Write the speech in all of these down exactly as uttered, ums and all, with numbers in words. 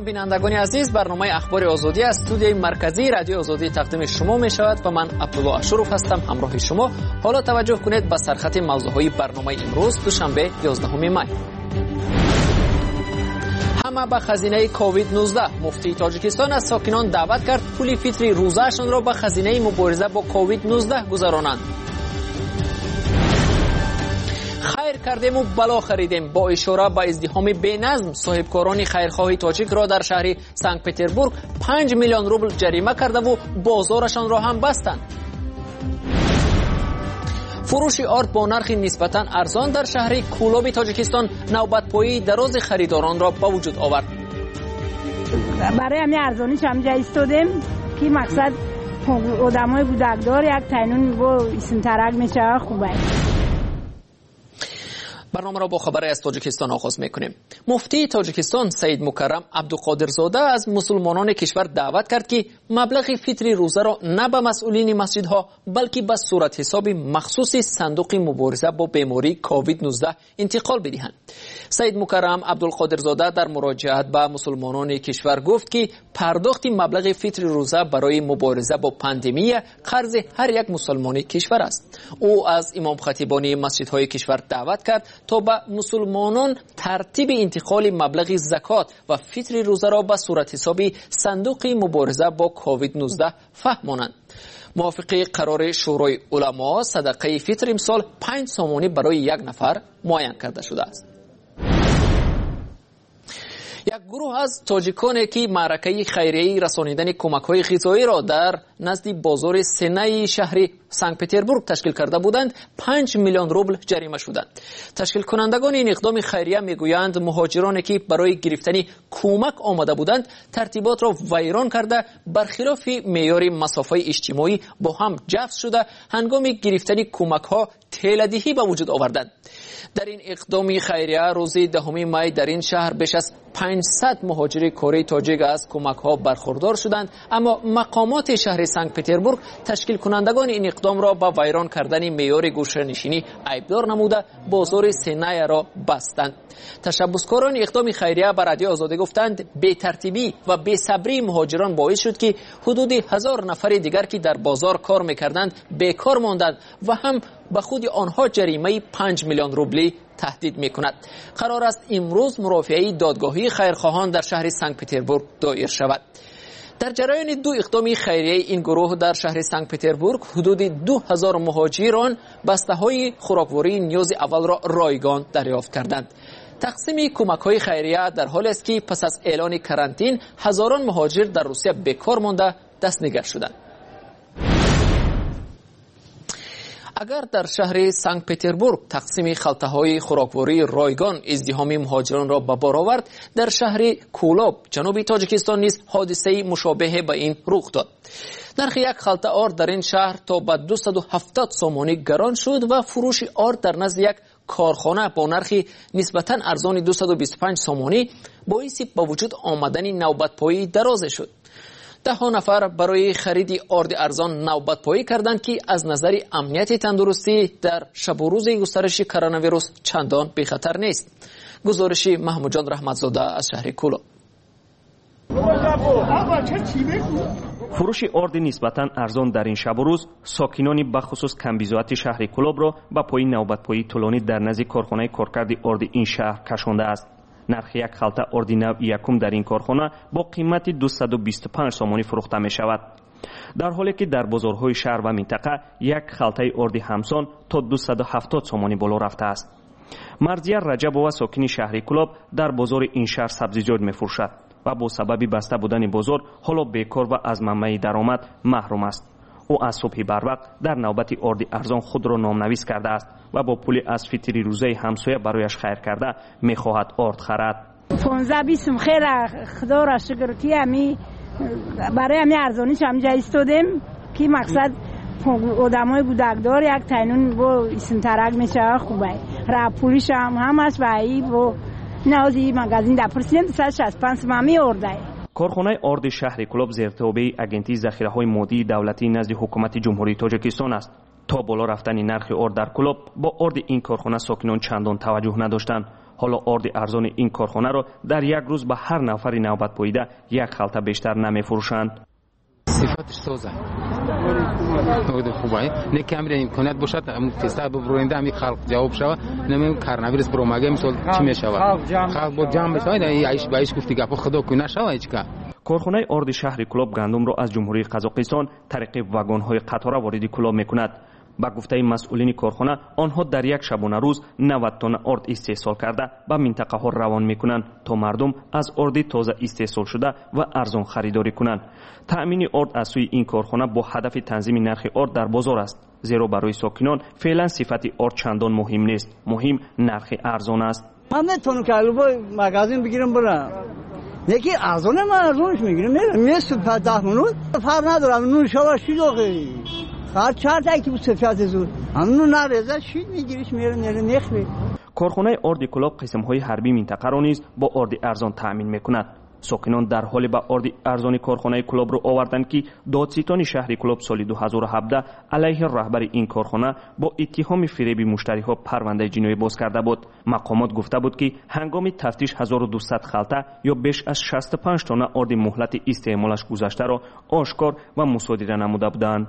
سلام بینندگان عزیز، برنامه اخبار آزادی از استودیوی مرکزی رادیو آزادی تقدیم شما می شود و من عبدالله اشرف هستم همراه شما. حالا توجه کنید به سرخط موضوعهای برنامه امروز دوشنبه یازدهم می. همه به خزینه کووید نوزده. مفتی تاجیکستان از ساکنان دعوت کرد پول فطری روزهشان را به خزینه مبارزه با کووید نوزده گذرانند. خیر کردیم و بلا خریدیم. با اشاره به ازدحام بی‌نظم، صاحبکاران خیرخواه تاجیک را در شهر سنت پتربورگ پنج میلیون روبل جریمه کرده و بازارشان را هم بستند. فروش آرد با نرخ نسبتاً ارزان در شهر کولاب تاجیکستان نوبت‌پایی دراز خریداران را به وجود آورد. برای همین ارزانیش همجا ایستادیم که مقصد آدمای بودکدار یک تینون با اسم ترک میشه خوبه. برنامه را با خبر از تاجیکستان آغاز میکنیم. مفتی تاجیکستان سید مکرم عبدالقادرزاده از مسلمانان کشور دعوت کرد که مبلغ فطری روزه را نه به مسئولین مسجدها بلکه به صورت حساب مخصوص صندوق مبارزه با بیماری کووید نوزده انتقال بدهند. سید مکرم عبدالقادرزاده در مراجعت به مسلمانان کشور گفت که پرداخت مبلغ فطری روزه برای مبارزه با پاندمی قرض هر یک مسلمان کشور است. او از امام خطیبان مسجدهای کشور دعوت کرد تا به مسلمانان ترتیب انتقال مبلغ زکات و فطر روزه را به صورت حساب صندوق مبارزه با کووید نوزده فهمانند. موافق قرار شورای علما صدقه فطر امسال پنج سامانی برای یک نفر معین کرده شده است. یک گروه از تاجیکانی که معرکه خیریه‌ای رسانیدن کمک‌های غذایی را در نزد بازار سنه شهر سنت پتربورگ تشکیل کرده بودند پنج میلیون روبل جریمه شدند. تشکیل کنندگان این اقدام خیریه میگویند مهاجرانی که برای گرفتن کمک آمده بودند ترتیبات را ویران کرده برخلاف معیار مسافه اجتماعی با هم جفت شده هنگام گرفتن کمک‌ها تیلدهی به وجود آوردند. در این اقدام خیریه روز دهم می در این شهر بیش از پانصد مهاجر کره تاجیک از کمک‌ها برخوردار شدند، اما مقامات شهر سنت پتربورگ تشکیل کنندگان این اقدام را با ویران کردن معیار گوشه‌نشینی عیبدار نموده بازار سنه را بستند. تشبثکاران اقدام خیریه به رادیو آزادی گفتند بی ترتیبی و بی صبری مهاجران باعث شد که حدود هزار نفر دیگر که در بازار کار می‌کردند بیکار ماندند و هم به خود آنها جریمه پنج میلیون روبلی تهدید می‌کند. قرار است امروز مرافعه دادگاهی خیرخواهان در شهر سنت پتربورگ دایر شود. در جریان دو اقدام خیریه این گروه در شهر سنت پتربورگ حدود دو هزار مهاجران بسته‌های خوراکواری نیاز اول را رایگان دریافت کردند. تقسیم کمک‌های خیریه در حالی است که پس از اعلان کرانتین هزاران مهاجر در روسیه بیکار مانده دستنگر شدند. اگر در شهر سنت پتربورگ تقسیم خلطه‌های خوراکواری رایگان ازدحام مهاجران را به بار آورد، در شهر کولاب جنوب تاجیکستان نیز حادثه مشابه به این رخ داد. نرخ یک خلطه آرد در این شهر تا به دویست و هفتاد سامانی گران شد و فروش آرد در نزد یک کارخانه با نرخ نسبتاً ارزان دویست و بیست و پنج سامانی باعث به وجود آمدن نوبت‌پایی دراز شد. ده ها نفر برای خرید آرد ارزان نوبت پایی کردند که از نظر امنیت تندرستی در شب و روز گسترش کرونا ویروس چندان بی خطر نیست. گزارش محمود جان رحمتزاده از شهر کولاب. فروش آرد نسبتاً ارزان در این شب و روز ساکنان بخصوص کمبیزوات شهر کولاب را به پای نوبت پایی طولانی در نزد کارخانه کارکرد آرد این شهر کشانده است. نرخ یک خلطه آرد نو یکم در این کارخانه با قیمت دویست و بیست و پنج سامانی فروخته می شود، در حالی که در بازارهای شهر و منطقه یک خلطه آرد همسان تا دویست و هفتاد سامانی بالا رفته است. مرضیه رجبова ساکن شهر کولاب در بازار این شهر سبزیجات می فروشد و با سبب بسته بودن بازار حالا بیکار و از منبع درآمد محروم است. او از صبح بروقت در نوبت آرد ارزان خود را نامنویس کرده است و با پول از فطری روزه همسایه برایش خیر کرده میخواهد آرد خرد. پانزده بیست خیر خدا را شکر که همی برای همی ارزانیش همجا ایستادیم که مقصد آدمای بودکدار یک تینون با اسم ترک میشه خوبه. را پولیش هم همش و ای با نوزی مگزین در پرسیدن دویست و شصت و پنج ممی آرده. کارخانه آرد شهر کولاب زیر تابع اگنتی ذخیره‌های مادی دولتی نزد حکومت جمهوری تاجیکستان است. تا بالا رفتن نرخ ارد در کلوب با ارد این کارخانه ساکنان چندان توجه نداشتند. حالا ارد ارزان این کارخانه را در یک روز به هر نفری نوبت پویده یک خلطه بیشتر نمیفروشند. صفاتش سازه خود خوبه نه کامل امکانات باشد تستا ببرونده می خلق جواب شوه نمی کارناویروس بروماگه مثال چی میشوه خلق با جام بشه ای عیش بایش گفتی گپ خدا کو نشوه هیچکا. کارخانه ارد شهر کلوب گندم را از جمهوری قزاقستان طریق واگن‌های قطار وارد کلوب میکند. با گفته مسئولین کارخانه آنها در یک شبانه روز نود تن ارد استحصال کرده به منطقه ها روان میکنند تا مردم از ارد تازه استحصال شده و ارزان خریداری کنند. تأمین ارد از سوی این کارخانه با هدف تنظیم نرخ ارد در بازار است، زیرا برای ساکنان فعلا صفت ارد چندان مهم نیست، مهم نرخ ارزان است. من نتونم که البا مغازه بگیرم برم یکی ارزانه من ارزانش میگیرم میرم میست ده منوت فرق ندارم نون شوا شیدوغی هر چهار تا که سفید زور همون نرزه شید میگیریش میره نره نخوی. کارخانه ارد کلوب قسم‌های حربی منطقه را نیز با ارد ارزان تأمین میکند. ساکنان در حال به ارد ارزان کارخانه کلوب را آوردند که دادستان شهر کلوب سال دو هزار و هفده علیه رهبر این کارخانه با اتهام فریب مشتری‌ها پرونده جنایی باز کرده بود. مقامات گفته بود که هنگام تفتیش هزار و دویست خلطه یا بیش از شصت و پنج تن ارد مهلت استعمالش گذشته را آشکار و مصادره نموده بودند.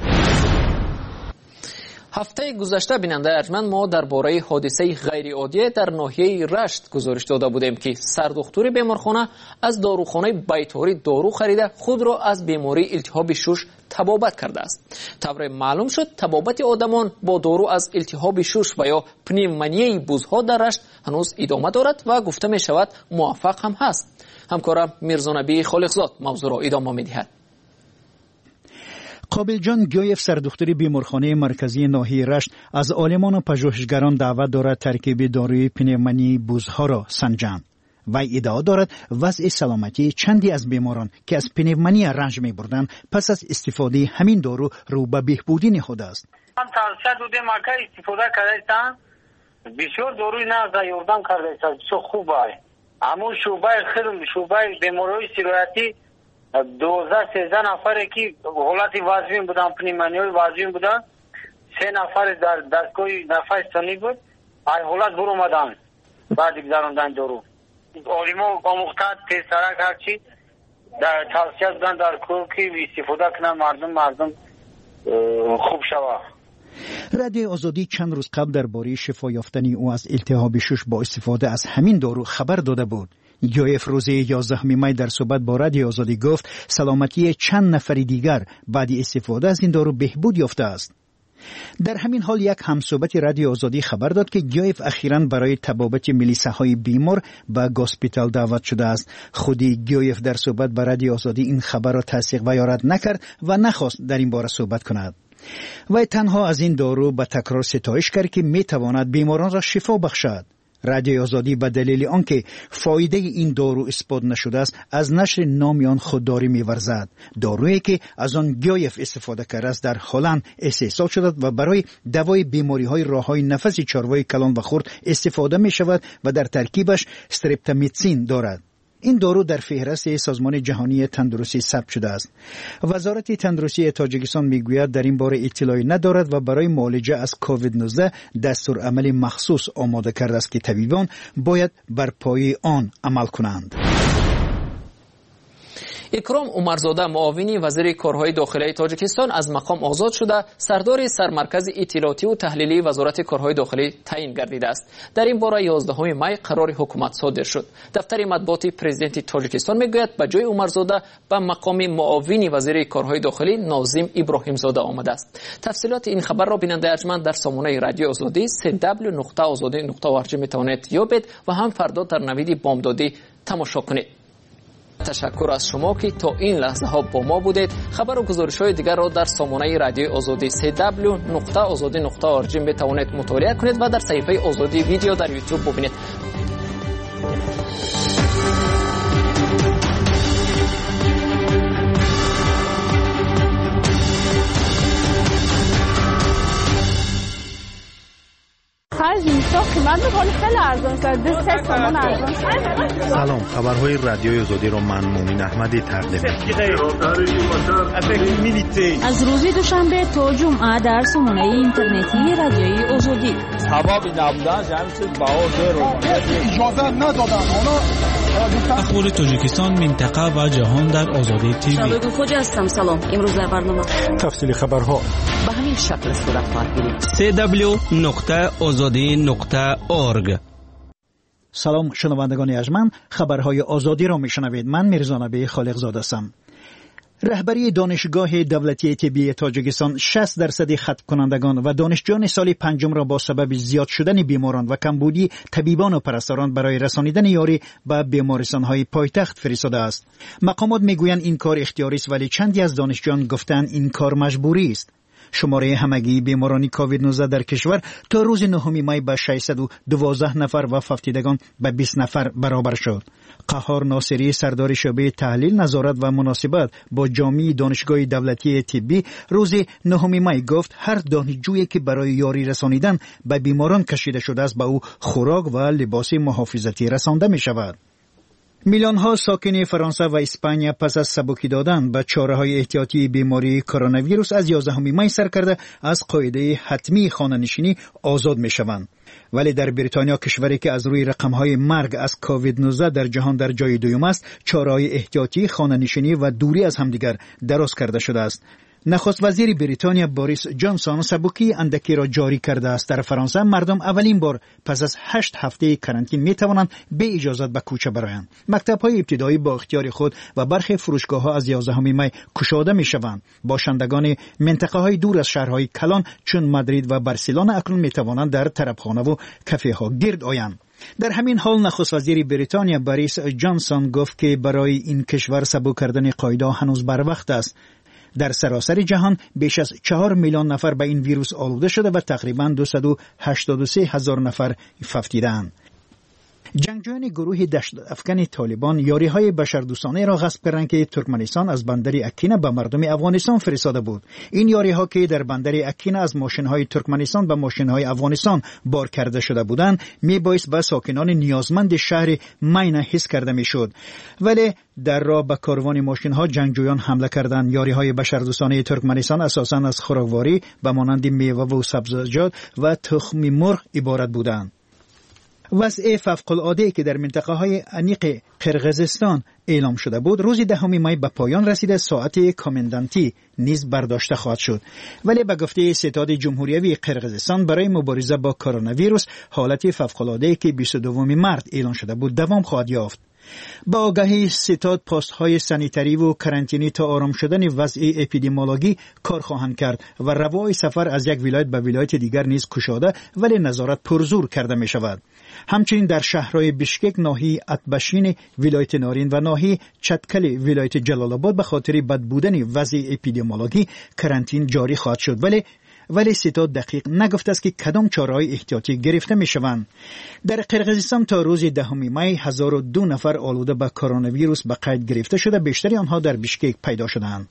هفته گذشته بیننده ارجمند ما درباره حادثه غیر عادی در ناحیه رشت گزارش داده بودیم که سردختور بیمارخانه از داروخانه بیتاری دارو خریده خود را از بیماری التهاب شش تبابت کرده است. طبع معلوم شد تبابت آدمان با دارو از التهاب شش و یا پنیمونیای بزها در رشت هنوز ادامه دارد و گفته می شود موفق هم هست. همکارم میرزا نبی خالقزاد موضوع را ادامه می دهد. قابل جان گیویف سردختر بیمارخانه مرکزی ناحیه رشت از عالمان و پژوهشگران دعوت دارد ترکیب داروی پنیمونی بزها را سنجند. وی ادعا دارد وضع سلامتی چندی از بیماران که از پنیمونی رنج می بردند پس از استفاده همین دارو رو به بهبودی نهاده است. من توصیه دادم که استفاده کردن بسیار داروی نزد یوردان کردن بسیار خوبه. همون شعبه خیلی شعبه بیماری سرایتی دوزده سیزده نفره که حالت وضعی بودن پنیمونیای وضعی بودن سه نفر در دستگاه نفس ثانی بود ای حالت برو اومدن بعد گذراندن دارو. عالما آموختن تیزترک هرچی در توصیه بودن در کور که استفاده کنن مردم مردم خوب شوه. رادیو آزادی چند روز قبل درباره شفا یافتن او از التهاب شش با استفاده از همین دارو خبر داده بود. گیویف روز یازدهم می در صحبت با رادیو آزادی گفت سلامتی چند نفر دیگر بعد استفاده از این دارو بهبود یافته است. در همین حال یک همصحبت رادیو آزادی خبر داد که گیویف اخیراً برای تبابت ملیسه های بیمار به گاسپیتال دعوت شده است. خودی گیویف در صحبت با رادیو آزادی این خبر را تصدیق و یا رد نکرد و نخواست در این باره صحبت کند. و تنها از این دارو به تکرار ستایش کرد که می تواند بیماران را شفا بخشد. رادیو آزادی به دلیل آنکه فایده این دارو اثبات نشده است از نشر نام آن خودداری می‌ورزد. دارویی که از آن گیویف استفاده کرده است در هلند استحصال شده و برای دوای بیماری‌های راه‌های نفس چاروای کلان و خرد استفاده می‌شود و در ترکیبش استرپتامیتسین دارد. این دارو در فهرست سازمان جهانی تندرستی ثبت شده است. وزارت تندرستی تاجیکستان میگوید در این باره اطلاعی ندارد و برای معالجه از کووید نوزده دستور عمل مخصوص آماده کرده است که طبیبان باید بر پایه آن عمل کنند. اکرام عمرزاده معاون وزیر کارهای داخلی تاجیکستان از مقام آزاد شده سردار سرمرکز اطلاعاتی و تحلیلی وزارت کارهای داخلی تعیین گردیده است. در این باره یازدهم می قرار حکومت صادر شد. دفتر مطبوعات پرزیدنت تاجیکستان میگوید به جای عمرزاده به مقام معاون وزیر کارهای داخلی ناظم ابراهیم زاده آمده است. تفصیلات این خبر را بیننده ارجمند در سامانه رادیو آزادی سه دبلیو نقطه آزادی نقطه او آر جی میتوانید یابید و هم فردا در نوید بامدادی تماشا کنید. تشکر از شما که تا این لحظه ها با ما بودید. خبر و گزارش های دیگر را در سامانه رادیو آزادی سه دبلیو نقطه آزادی نقطه او آر جی میتوانید مطالعه کنید و در صفحه آزادی ویدیو در یوتیوب ببینید. خرج میشه خدمت میکنید خیلی ارزان کرد، دو سه تومن ارزان شد. سلام، خبرهای رادیوی آزادی رو من مومین احمدی تقدیم می‌کنم. از روز دوشنبه تا جمعه در سامانه اینترنتی رادیوی آزادی. هوا نبودن جمعیت باور اجازه ندادن. اخبار تاجیکستان، منطقه و جهان در آزادی تیوی. شبکه خوجا هستم. سلام. امروز در برنامه تفصیل خبرها به همین شکل صورت خواهد گرفت. سی دبلیو نقطه آزادی نقطه اورگ. سلام شنوندگان ارجمند، خبرهای آزادی را میشنوید. من میرزا نبی خالق زاده هستم. رهبری دانشگاه دولتی طبی تاجیکستان شصت درصد ختم کنندگان و دانشجویان سال پنجم را با سبب زیاد شدن بیماران و کمبودی طبیبان و پرستاران برای رسانیدن یاری به بیمارستان‌های پایتخت فرستاده است. مقامات میگویند این کار اختیاری است، ولی چندی از دانشجویان گفتند این کار مجبوری است. شماره همگی بیماران کووید نوزده در کشور تا روز نهم می به ششصد و دوازده نفر و فوتیدگان به بیست نفر برابر شد. قهار ناصری، سردار شعبه تحلیل، نظارت و مناسبت با جامعه دانشگاه دولتی طبی روز نهم می گفت هر دانشجویی که برای یاری رسانیدن به بیماران کشیده شده است به او خوراک و لباس محافظتی رسانده می شود. میلیون ها ساکن فرانسه و اسپانیا پس از سبکی دادن به چاره‌های احتیاطی بیماری کرونا ویروس از یازدهم می سر کرده از قاعده حتمی خانه‌نشینی آزاد می‌شوند. ولی در بریتانیا، کشوری که از روی رقم‌های مرگ از کووید نوزده در جهان در جای دوم است، چاره‌های احتیاطی خانه‌نشینی و دوری از همدیگر دراز کرده شده است. نخست وزیر بریتانیا بوریس جانسون سبکی اندکی را جاری کرده است. در فرانسه مردم اولین بار پس از هشت هفته کرانتین می توانند به اجازت به کوچه برایند. مکتب‌های ابتدایی با اختیار خود و برخی فروشگاه‌ها از یازدهم می گشوده می‌شوند. باشندگان منطقه‌های دور از شهرهای کلان چون مادرید و بارسلونا اکنون می توانند در طربخانه و کافه‌ها گرد آیند. در همین حال نخست وزیر بریتانیا بوریس جانسون گفت که برای این کشور سبک کردن قاعده هنوز بر وقت است. در سراسر جهان بیش از چهار میلیون نفر به این ویروس آلوده شده و تقریباً دویست و هشتاد و سه هزار نفر فوتیدند. جنگجویان گروه دشت افکن طالبان یاری‌های بشردوستانه را غصب کردند که ترکمنستان از بندر اکینه به مردم افغانستان فرستاده بود. این یاری‌ها که در بندر اکینه از ماشین‌های ترکمنستان به ماشین‌های افغانستان بار کرده شده بودند، می‌بایست به ساکنان نیازمند شهر مینه حس کرده می‌شد. ولی در راه به کاروان ماشین‌ها جنگجویان حمله کردند. یاری‌های بشردوستانه ترکمنستان اساساً از خوراکواری به مانند میوه و سبزیجات و تخم مرغ عبارت بودند. وضع فوق‌العاده که در منطقه‌های انیق قرقیزستان اعلام شده بود روز دهم می به پایان رسیده. ساعت کامندانتی نیز برداشته خواهد شد. ولی به گفته ستاد جمهوریوی قرقیزستان برای مبارزه با کرونا ویروس حالت فوق‌العاده که بیست و دوم مارس اعلان شده بود دوام خواهد یافت. با آگاهی ستاد پست‌های سانیتری و کرانتینی تا آرام شدن وضع اپیدمیولوژی کار خواهند کرد و روای سفر از یک ولایت به ولایت دیگر نیز گشوده ولی نظارت پرزور کرده می شود. همچنین در شهرهای بشکک، ناحیه اتبشین ولایت نارین و ناحیه چتکل ولایت جلال آباد به خاطر بد بودن وضع اپیدمیولوژی کرانتین جاری خواهد شد. ولی ولی ستاد دقیق نگفته است که کدام چاره‌های احتیاطی گرفته می‌شوند. در قرقیزستان تا روز دهم می هزار و دو نفر آلوده به کرونا ویروس به قید گرفته شده، بیشتری آنها در بشکک پیدا شدند.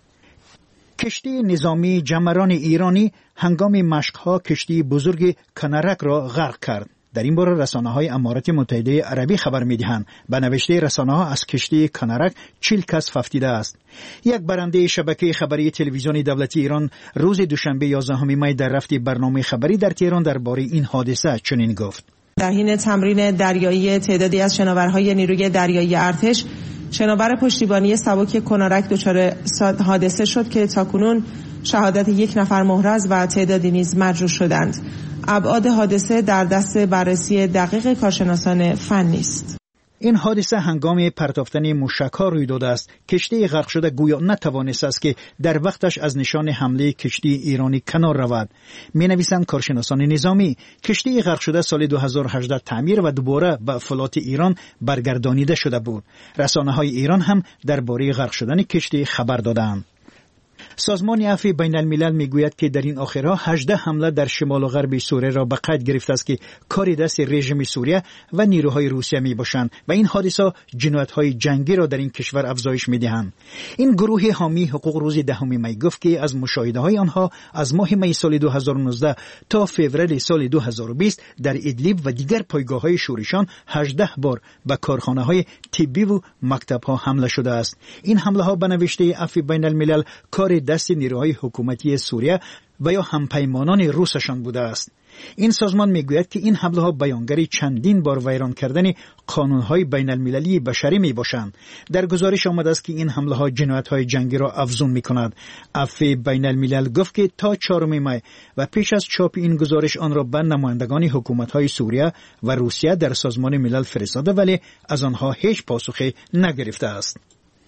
کشتی نظامی جمران ایرانی هنگام مشق‌ها کشتی بزرگ کنارک را غرق کرد. در این باره رسانه‌های امارات متحده عربی خبر می‌دهند. به نوشته رسانه‌ها از کشتی کنارک چهل کس فوتیده است. یک برنده شبکه خبری تلویزیون دولتی ایران روز دوشنبه یازدهم می در رفت برنامه خبری در تهران درباره این حادثه چنین گفت: در حین تمرین دریایی تعدادی از شناورهای نیروی دریایی ارتش شناور پشتیبانی سبک کنارک دچار حادثه شد که تاکنون شهادت یک نفر محرز و تعدادی نیز مجروح شدند. ابعاد حادثه در دست بررسی دقیق کارشناسان فنی است. این حادثه هنگام پرتافتن موشک‌ها روی داده است. کشتی غرق شده گویا نتوانسته است که در وقتش از نشان حمله کشتی ایرانی کنار رود. می‌نویسند کارشناسان نظامی کشتی غرق شده سال دو هزار و هجده تعمیر و دوباره به فلات ایران برگردانیده شده بود. رسانه‌های ایران هم درباره غرق شدن کشتی خبر دادند. سازمان عفو بین الملل میگوید که در این آخرها هجده حمله در شمال و غرب سوریه را به قید گرفته است که کار دست رژیم سوریه و نیروهای روسیه می باشند و این حادثه جنایت‌های جنگی را در این کشور افزایش می‌دهند. این گروه حامی حقوق روز دهم می گفت که از مشاهده‌های آنها از ماه می سال دو هزار و نوزده تا فوریه سال دو هزار و بیست در ادلیب و دیگر پایگاه‌های شورشیان هجده بار به کارخانه‌های طبی و مکتب‌ها حمله شده است. این حمله‌ها به نوشته عفو بین الملل کار دست نیروهای حکومتی سوریه و یا همپیمانان روسشان بوده است. این سازمان میگوید که این حمله ها بیانگر چندین بار ویران کردن قانون‌های بین المللی بشری می باشند. در گزارش آمده است که این حمله ها جنایت‌های جنگی را افزون می‌کند. عفو بین الملل گفت که تا چهارم می و پیش از چاپ این گزارش آن را به نمایندگان حکومت‌های سوریه و روسیه در سازمان ملل فرستاده ولی از آنها هیچ پاسخی نگرفته است.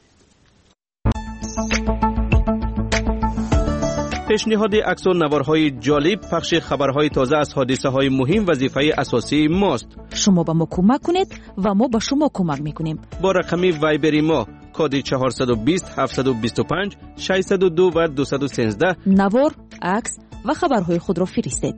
پیشنهاد عکس و نوارهای جالب، پخش خبرهای تازه از حادثه های مهم وظیفه اساسی ماست. شما به ما کمک کنید و ما به شما کمک میکنیم. با رقم وایبری ما کد چهارصد و بیست هفتصد و بیست و پنج ششصد و دو و دویست و سیزده نوار، عکس و خبرهای خود را فرستید.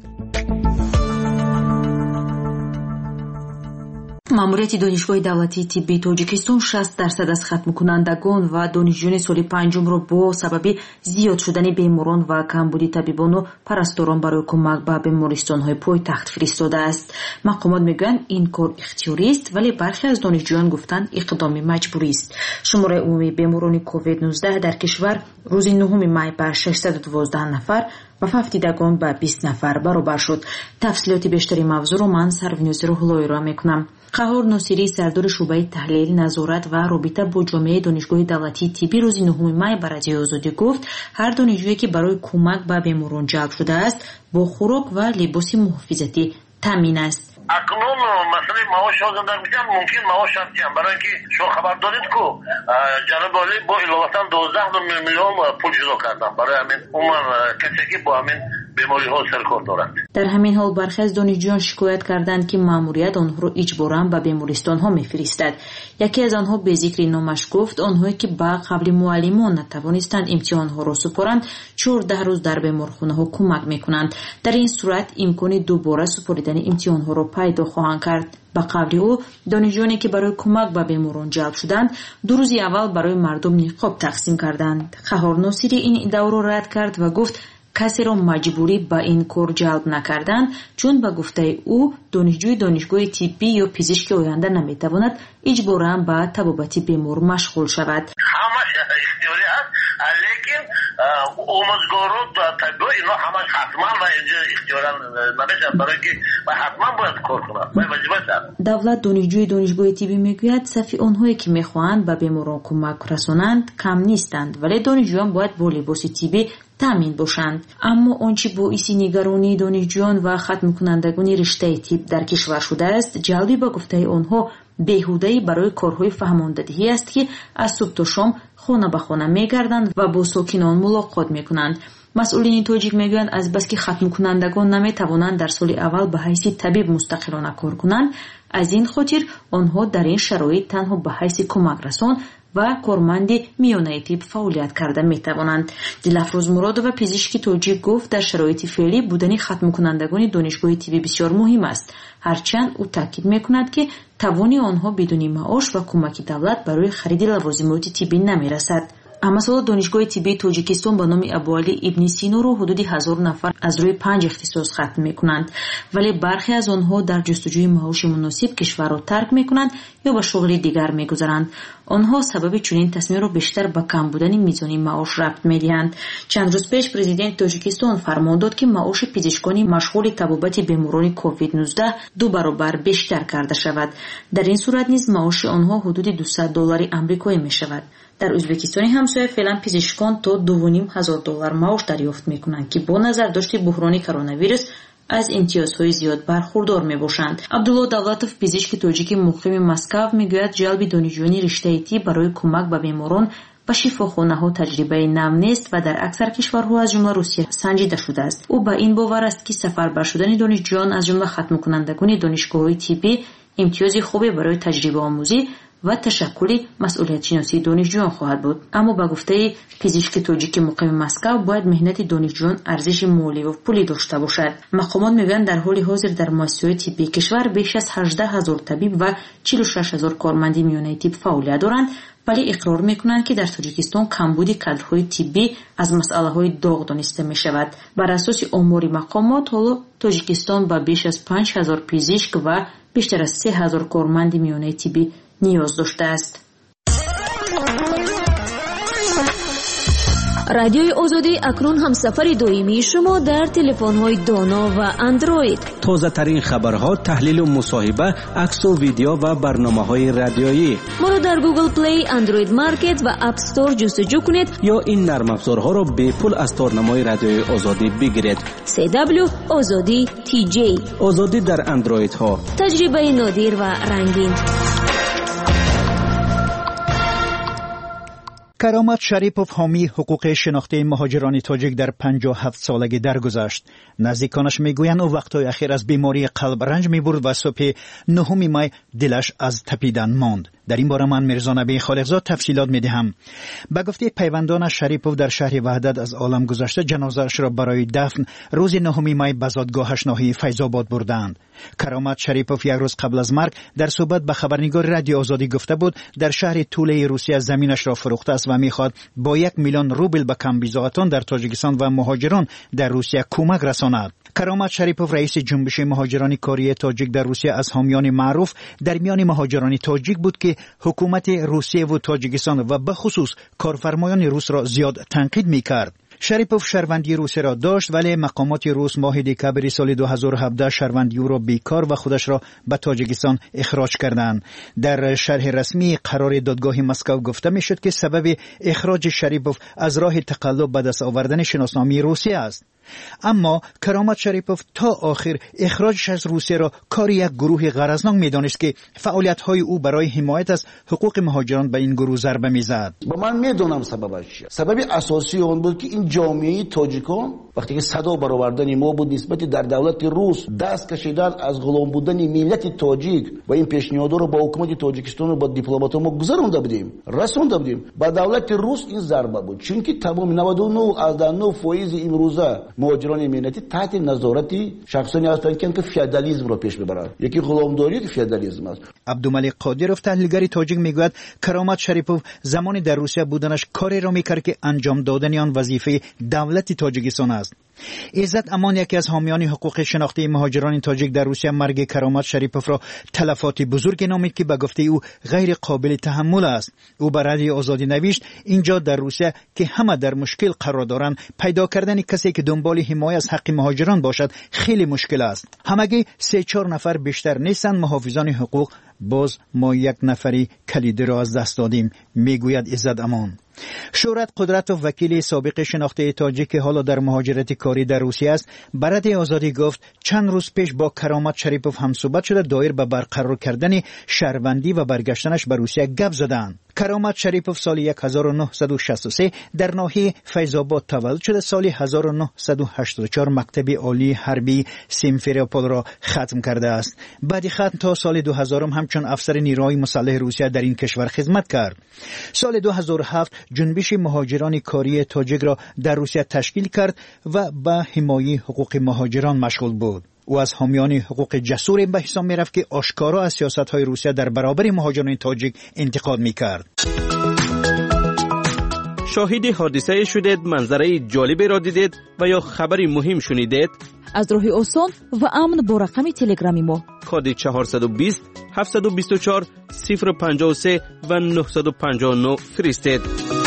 ماموریت دانشگاه دولتی طبی تاجیکستان شصت درصد از ختم کنندگان و دانشجویان سال پنجم را با سبب زیاد شدن بیماران و کمبودی طبیبان و پرستاران برای کمک به بیمارستان‌های پایتخت فرستاده است. مقامات میگویند این کار اختیاری است ولی برخی از دانشجویان گفتند اقدام مجبوری است. شماره عمومی بیماران کووید نوزده در کشور روز نهم می به ششصد و دوازده نفر و ففتیدگان به بیست نفر برابر شد. تفصیلات بیشتری موضوع را من سروینوس روحلوی را میکنم. قهار ناصری سردار شعبه تحلیل نظارت و رابطه با جامعه دانشگاه دولتی طبی روز نهم می به رادیو آزادی گفت هر دانشجویی که برای کمک به بیماران جلب شده است با خوراک و لباس محافظتی تامین است. اکنون مسئله معاش ها زنده میگم ممکن معاش شرطی هم برای اینکه شما خبر دارید که جناب عالی با الواتن دوازده میلیون پول جدا کردن برای همین عموما کسی که با همین بیماری ها سرکار دارند. در همین حال برخی از دانشجویان شکایت کردند که ماموریت آنها را اجباراً به بیمارستان ها میفرستد. یکی از آنها به ذکر نامش گفت آنهایی که با قبل معلمان نتوانستند امتحان ها را سپارند چهارده روز در بیمارخانه ها کمک میکنند. در این صورت امکان دوباره سپاریدن امتحان ها را پیدا خواهند کرد. با قبل او دانشجویانی که برای کمک به بیماران جلب شدند دو روز اول برای مردم نقاب تقسیم کردند. قهار ناصری این ادعا را رد کرد و گفت کسی را مجبوری به این کار جلب نکردند چون به گفته او دانشجوی دانشگاه طبی یا پزشک آینده نمیتواند اجباراً به طبابت بیمار مشغول شود. همش اختیاری است لیکن آموزگاران طبی اینا همش حتما و اینجا اختیارا نمیشه برای که حتما باید کار کنند و واجبات است. دولت دانشجوی دانشگاه طبی میگوید صفی آنهایی که میخواهند به بیماران کمک رسانند کم نیستند ولی دانشجویان باید با لباس طبی تامین باشند. اما آنچه باعث نگرانی دانشجویان و ختم کنندگان رشته طب در کشور شده است جلبی به گفته آنها بیهوده‌ای برای کارهای فهماندهی است که از صبح تا شام خانه به خانه میگردند و با ساکنان ملاقات میکنند. مسئولین تاجیک میگویند از بس که ختم کنندگان نمیتوانند در سال اول به حیث طبیب مستقلانه کار کنند از این خاطر آنها در این شرایط تنها به حیث کمک رسان و کارمند میانه طب فعالیت کرده میتوانند. دلافروز مراد و پزشک تاجیک گفت در شرایط فعلی بودن ختم کنندگان دانشگاه طبی بسیار مهم است. هرچند او تاکید میکند که توان آنها بدون معاش و کمک دولت برای خرید لوازمات طبی نمیرسد. اما سال دانشگاه طبی تاجیکستان با نام ابوعلی ابن سینا را حدود هزار نفر از روی پنج اختصاص ختم میکنند ولی برخی از آنها در جستجوی معاش مناسب کشور را ترک میکنند یا به شغل دیگر میگذارند. آنها سبب چنین تصمیم را بیشتر به کم بودن میزان معاش ربط میدهند. چند روز پیش پرزیدنت تاجیکستان فرمان داد که معاش پزشکان مشغول طبابت بیماران کووید نوزده دو برابر بیشتر کرده شود. در این صورت نیز معاش آنها حدود دویست دلار آمریکایی میشود. در ازبکستان همسایه فعلا پزشکان تا دو و نیم هزار دلار معاش دریافت میکنند که با نظر داشت بحران کرونا ویروس از امتیازهای زیاد برخوردار میباشند. عبدالله دولتوف پزشک تاجیک مقیم مسکو میگوید جلب دانشجویان رشته طب برای کمک به بیماران و شفاخانه‌ها تجربه نو نیست و در اکثر کشورها از جمله روسیه سنجیده شده است. او با این باور است که سفربر شدن دانشجویان از جمله ختم کنندگان دانشگاه‌های طبی امتیاز خوبی برای تجربه آموزی و تشکل مسئولیت شناسی دانشجویان خواهد بود. اما با گفته پزشک تاجیک مقیم مسکو باید مهنت دانشجویان ارزش مالی و پولی داشته باشد. مقامات میگویند در حال حاضر در مؤسسات طبی کشور بیش از هجده هزار طبیب و چهل و شش هزار کارمند میانه طب فعالیت دارند، ولی اقرار میکنند که در تاجیکستان کمبود کادرهای طبی از مسئله‌های داغ دانسته میشود. بر اساس آمار مقامات حالا تاجیکستان با بیش از پنج هزار پزشک و بیشتر از سه هزار کارمند میانه طبی نیاز داشته است. رادیوی آزادی اکنون همسفر دائمی شما در تلفن‌های دانا و اندروید. تازه ترین خبرها، تحلیل و مصاحبه، عکس و ویدیو و برنامه‌های رادیویی. ما را در گوگل پلی، اندروید مارکت و اپ استور جستجو کنید یا این نرم افزارها را به پول از تارنمای رادیوی آزادی بگیرید. سی دبلیو آزادی تی جی. آزادی در اندروید ها. تجربه نادر و رنگین. کرامت شریپوف حامی حقوق شناخته مهاجران تاجیک در پنجاه و هفت سالگی درگذشت. نزدیکانش میگویند او وقتهای اخیر از بیماری قلب رنج میبرد و صبح نهم مای دلش از تپیدن ماند. در این باره من میرزا نبی خالقزاد تفصیلات میدهم. به گفته پیوندان شریپوف در شهر وحدت از عالم گذشته، جنازه‌اش را برای دفن روز نهم مای به زادگاهش ناحیه فیض آباد بردند. کرامت شریپوف یک روز قبل از مرگ در صحبت به خبرنگار رادیو آزادی گفته بود در شهر توله روسیه زمینش را فروخته است و میخواد با یک میلیون روبل به کمبیزاتان در تاجیکستان و مهاجران در روسیه کمک رساند. کرامت شریپوف رئیس جنبش مهاجران کاری تاجیک در روسیه از حامیان معروف در میان مهاجران تاجیک بود که حکومت روسیه و تاجیکستان و به خصوص کارفرمایان روس را زیاد تنقید میکرد. شریپوف شهروندی روسیه را داشت، ولی مقامات روس ماه دکامبر سال دو هزار و هفده شهروندی او را بیکار و خودش را به تاجیکستان اخراج کردند. در شرح رسمی قرار دادگاه مسکو گفته میشد که سبب اخراج شریپوف از راه تقلب به دست آوردن شناسنامه روسیه است. اما کرامت شریپوف تا آخر اخراجش از روسیه را کار یک گروه غرضناک می‌دانست که فعالیت‌های او برای حمایت از حقوق مهاجران به این گروه ضربه می‌زد. با من می‌دونم سببش چیه. سبب اساسی اون بود که این جامعه تاجیکان وقتی که صدا برآوردن ما بود نسبت در دولت روس دست کشیدن از غلام بودن ملت تاجیک و این پیشنهاد رو با حکومت تاجیکستان و با دیپلمات ما گذرانده بودیم، رسانده بودیم. با دولت روس این ضربه بود، چون که تمام نود و نه از نه فایز امروزه مهاجران ملتی تحت نظارت شخصانی هستند که فئودالیسم را پیش میبرند. یکی غلامداری، یکی فئودالیسم است. عبدالملک قادرов تحلیلگر تاجیک میگوید کرامت شریپوف زمانی در روسیه بودنش کاری را میکرد که انجام دادن آن وظیفه دولت تاجیکستان است. عزت امان یکی از حامیان حقوق شناخته مهاجران تاجیک در روسیه مرگ کرامت شریپوف را تلفات بزرگ نامید که به گفته او غیر قابل تحمل است. او به رادیو آزادی نوشت اینجا در روسیه که همه در مشکل قرار دارند، پیدا کردن کسی که دنبال حمایت از حق مهاجران باشد خیلی مشکل است. همگی سه چهار نفر بیشتر نیستند محافظان حقوق، باز ما یک نفری کلیدی را از دست دادیم، میگوید عزت امان. شهرت قدرت و وکیل سابق شناخته تاجیک که حالا در مهاجرت کاری در روسیه است، برای آزادی گفت چند روز پیش با کرامت شریپوف هم صحبت شده دایر به برقرار کردن شهروندی و برگشتنش به روسیه گپ زدند. کرامت شریپوف سال هزار و نهصد و شصت و سه در ناحیه فیض آباد تولد شده. سال هزار و نهصد و هشتاد و چهار مکتب عالی حربی سیمفریاپول را ختم کرده است. بعد ختم تا سال دو هزار همچون افسر نیروهای مسلح روسیه در این کشور خدمت کرد. سال دو هزار و هفت جنبش مهاجران کاری تاجیک را در روسیه تشکیل کرد و به حمایت حقوق مهاجران مشغول بود. او از حامیان حقوق جسور به حساب می رفت که آشکارا از سیاست‌های روسیه در برابر مهاجران تاجیک انتقاد می کرد. شاهد حادثه شدید، منظره جالبی را دیدید و یا خبری مهم شنیدید؟ از راه آسان و امن با رقم تلگرامی ما کد چهارصد و بیست هفتصد و بیست و چهار صفر پنجاه و سه و نهصد و پنجاه و نه فرستید.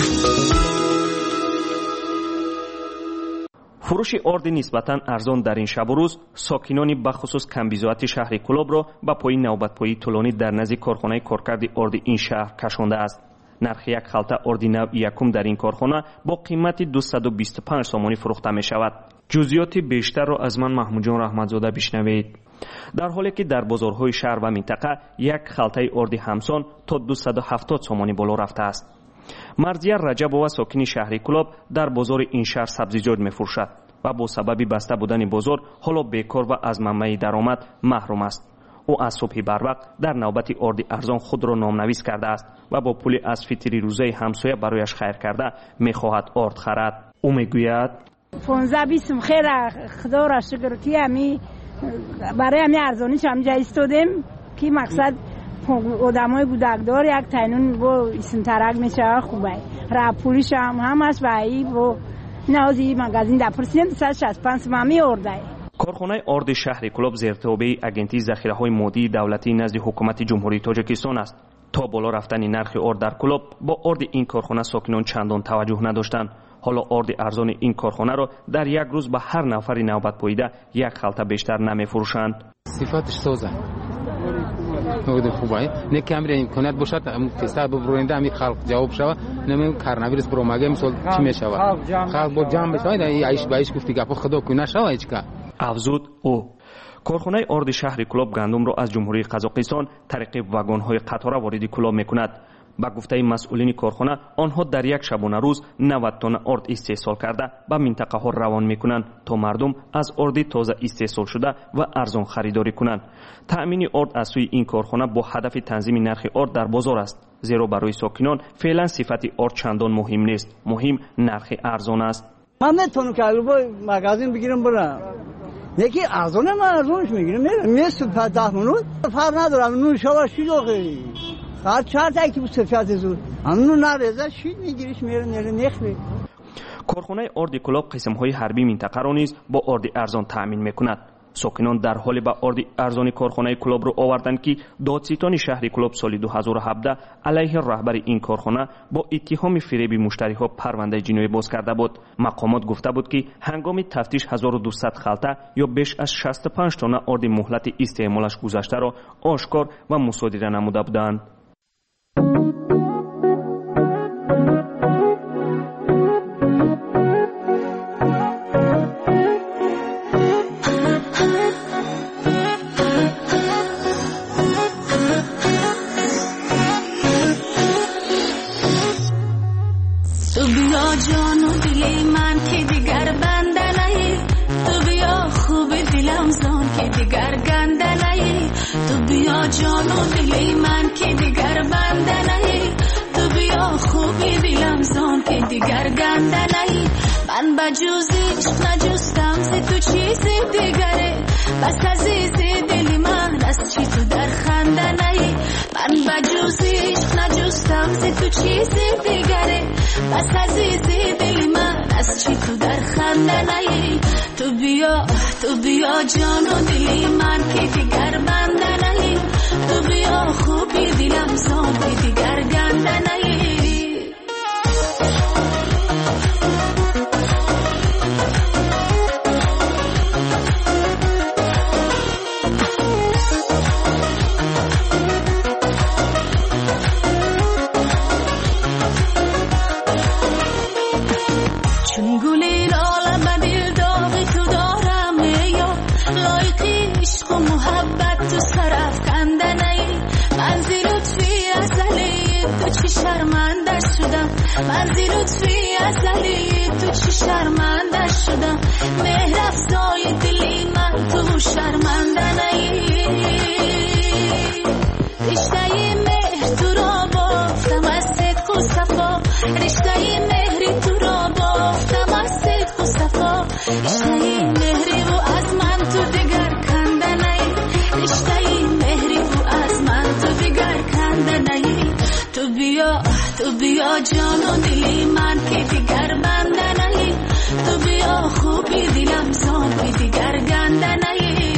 فروش ارد نسبتاً ارزان در این شب و روز ساکنان بخصوص کمبیزوات شهر کلوب را به پای نوبت‌پایی طولانی در نزدیک کارخانه کارکرد ارد این شهر کشانده است. نرخ یک خلطه ارد نو یکم در این کارخانه با قیمت دویست و بیست و پنج سومانی فروخته می شود. جزئیات بیشتر را از من محمود جان رحمتزاده بشنوید. در حالی که در بازارهای شهر و منطقه یک خلطه ارد همسان تا دویست و هفتاد سومانی بالا رفته است. مرضیه رجبова ساکن شهر کلوب در بازار این شهر سبزیجات می‌فروشد و با سبب بسته بودن بازار حالا بیکار و از منبع درآمد محروم است. او از صبح بروقت در نوبت ارد ارزان خود را نامنویس کرده است و با پول از فطری روزه همسایه برایش خیر کرده میخواهد ارد خرد. او میگوید پانزده بیست خیر خدا را شکر که امی برای امی ارزانی چه همجا ایستادیم که مقصد آدمای گودکدار یک تینون با ایسن ترک میشه خوبه را پولیش هم همش و ای با نازی مگازین در پرسیدن دوست شصت و پنج ممی ارده. کارخانه ارد شهر کلوب زیر توبه اگنتی ذخیره های مادی دولتی نزد حکومت جمهوری تاجیکستان است. تا بالا رفتن نرخ ارد در کلوب با ارد این کارخانه ساکنان چندان توجه نداشتند. حالا ارد ارزان این کارخانه را در یک روز به هر نفری نوبت پویده یک خلطه بیشتر نمیفروشند. صفاتش سوزه خود خوبه نه کامرا امکانات باشد تست ببرونده می خلق جواب شوه نمی کارناویروس بروماگه مثال چی میشوه خلق با جام بشه ای عیش بایش گفتی گپ خدا کو نشوه هیچ کا افزود او. کارخانه ارد شهر کلوب گندم را از جمهوری قزاقستان طریق واگن های قطار وارد کلوب میکند. با گفته مسئولین کارخانه آنها در یک شبانه روز نود تن ارد استحصال کرده به منطقه ها روان میکنند تا مردم از ارد تازه استحصال شده و ارزان خریداری کنند. تأمین ارد از سوی این کارخانه با هدف تنظیم نرخ ارد در بازار است، زیرا برای ساکنان فعلا صفت ارد چندان مهم نیست، مهم نرخ ارزان است. من نتونم که با مغازین بگیرم برم یکی ارزانه من ارزانش میگیرم میرم میست ده منوت فرق ندارم نون شوا شیلوخی هر چهار تا که سفید زور همون نرزه شید میگیریش میره نره نخری. کارخانه ارد کلوب قسم های حربی منطقه را نیز با ارد ارزان تأمین میکند. ساکنان در حال با ارد ارزان کارخانه کلوب را آوردند که دادستان شهر کلوب سال دو هزار و هفده علیه رهبر این کارخانه با اتهام فریب مشتری ها پرونده جنایی باز کرده بود. مقامات گفته بود که هنگام تفتیش هزار و دویست خلطه یا بیش از شصت و پنج تن ارد مهلت استعمالش گذشته را آشکار و مصادره نموده بودند. جان و دل من که دیگر بنده نهی تو بیا خوب دلم زان که دیگر گنده نهی تو بیا جان و دل من که دیگر بنده نهی تو بیا خوب دلم زان که دیگر گنده نهی من بجوزی چک نجستم ز تو چیزی دیگره بس عزیزی دل من از چی تو در خنده نهی من بجوزی چک نجستم ز تو چیزی دیگره بس عزیزی دل من از چی تو در خنده نهی تو بیا تو بیا جان و دل من که دیگر بنده نهی تو بیا خوبی دلم زان که دیگر گنده نهی. شرمنده شدم من زی لطفی ازلی تو چی شرمنده شدم مهر افزای دلی من تو شرمنده نهی رشته مهر تو را بافتم از صدق و صفا رشته مهری تو را بافتم از صدق و صفا رشته مهری و از من تو دیگر کنده نهی رشته مهری و از من تو دیگر کنده نهی تو بیا تو بیا جان و دلی من که دیگر بنده نهی تو بیا خوبی دلم زان که دیگر گنده نهی.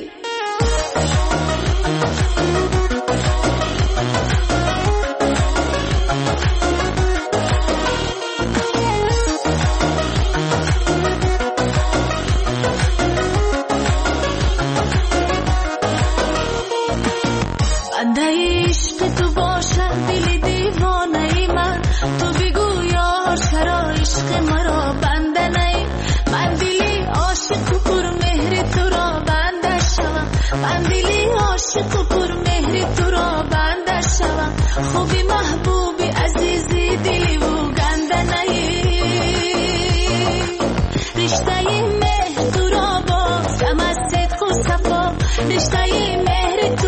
خوبی محبوبی عزیزی دلی و گنده نهی رشته مهر تو را بافتم از صدق و صفا رشته مهر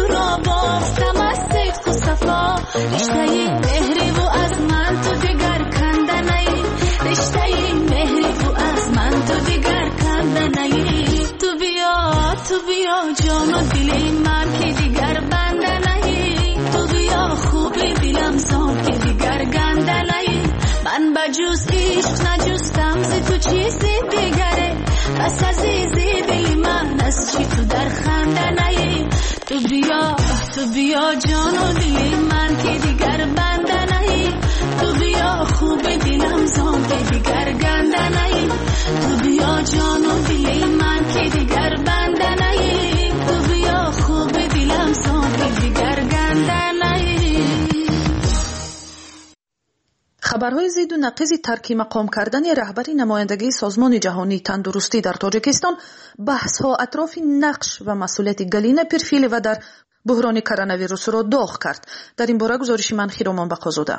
رشته مهری و از من تو دیگر کندنی رشته مهری و از من تو دیگر کندنی تو بیا تو بیا جان و دل من که دیگر بندنی تو بیا خوبی دلم زان که دیگر گندنی من بجوز عشق نجستم زی تو چیزی دیگره بس عزیزی دل من از چی تو در خندنی تو بیا تو بیا جان و دل من که دیگر بندنی تو بیا خوب دلم زان که دیگر گندنی تو بیا جان و دل من که دیگر بندنی تو بیا خوب دلم زان که دیگر گندنی. خبرهای ضد و نقیض ترک مقام کردن رهبری نمایندگی سازمان جهانی تندرستی در تاجیکستان بحث‌ها اطراف نقش و مسئولیت گالینا پرفیلوا در بحران کرونا ویروس را داغ کرد. در این باره گزارش من خیرامان بقازاده.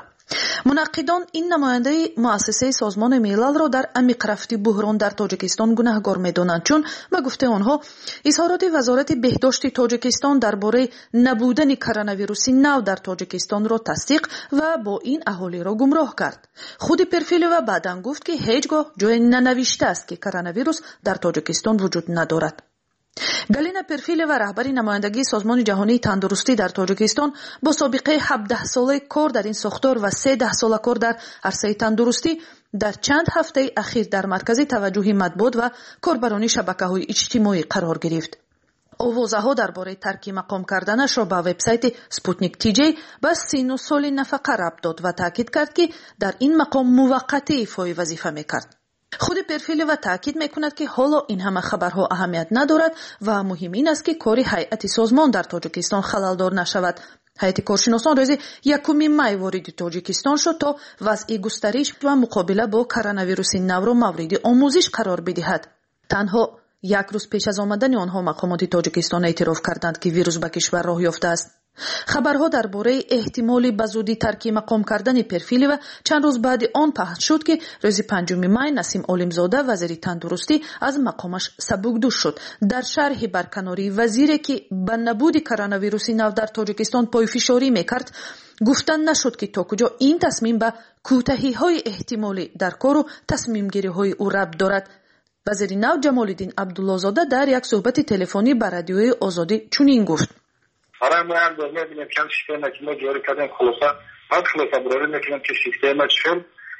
منقدان این نماینده مؤسسه سازمان ملل را در عمیق رفتی بحران در تاجیکستان گناهکار می‌دانند، چون به گفته آنها اظهارات وزارت بهداشت تاجیکستان درباره نبودن کرونا ویروس نو در تاجیکستان را تصدیق و با این اهالی را گمراه کرد. خود پرفیلوا بعداً گفت که هیچگاه جای ننوشته است که کرونا ویروس در تاجیکستان وجود ندارد. گالینا پرفیلوا رهبری نمایندگی سازمان جهانی تندرستی در تاجیکستان با سابقه هفده ساله کار در این ساختار و سیزده ساله کار در عرصه تندرستی در چند هفته اخیر در مرکز توجه مطبوعات و کاربران شبکه‌های اجتماعی قرار گرفت. آوازه‌ها درباره ترک مقام کردنش را به وبسایت سپوتنیک تی جی به سی و نه سال نفقه ربط داد و تاکید کرد که در این مقام موقتی ایفای وظیفه می‌کرد. خود پرفیلوا تاکید میکند که حالا این همه خبرها اهمیت ندارد و مهم این است که کار هیئت سازمان در تاجیکستان خللدار نشود. هیئت کارشناسان روز یکم می وارد تاجیکستان شد تا وضع گسترش و مقابله با کرونا ویروس نو را مورد آموزش قرار بدهد. تنها یک روز پیش از آمدن آنها مقامات تاجیکستان اعتراف کردند که ویروس به کشور راه یافته است. خبرها درباره احتمال به زودی ترک مقام کردن پرفیلوا چند روز بعد آن پخش شد که روز پنجم می نسیم عالمزاده وزیر تندرستی از مقامش سبکدوش شد. در شرح برکناری وزیری که به نبود کرونا ویروس نو در تاجیکستان پایفشاری میکرد گفتن نشد که تا کجا این تصمیم به کوتاهی‌های احتمالی در کار و تصمیم گیری‌های او ربط دارد. وزیر نو جمال الدین عبدالله‌زاده در یک صحبت تلفنی به رادیوی آزادی چنین گفت: برای ما هم می‌بینیم که سیستمی که ما جاری کردیم خلاصه بعد خلاصه برای می‌کنیم که سیستم چیل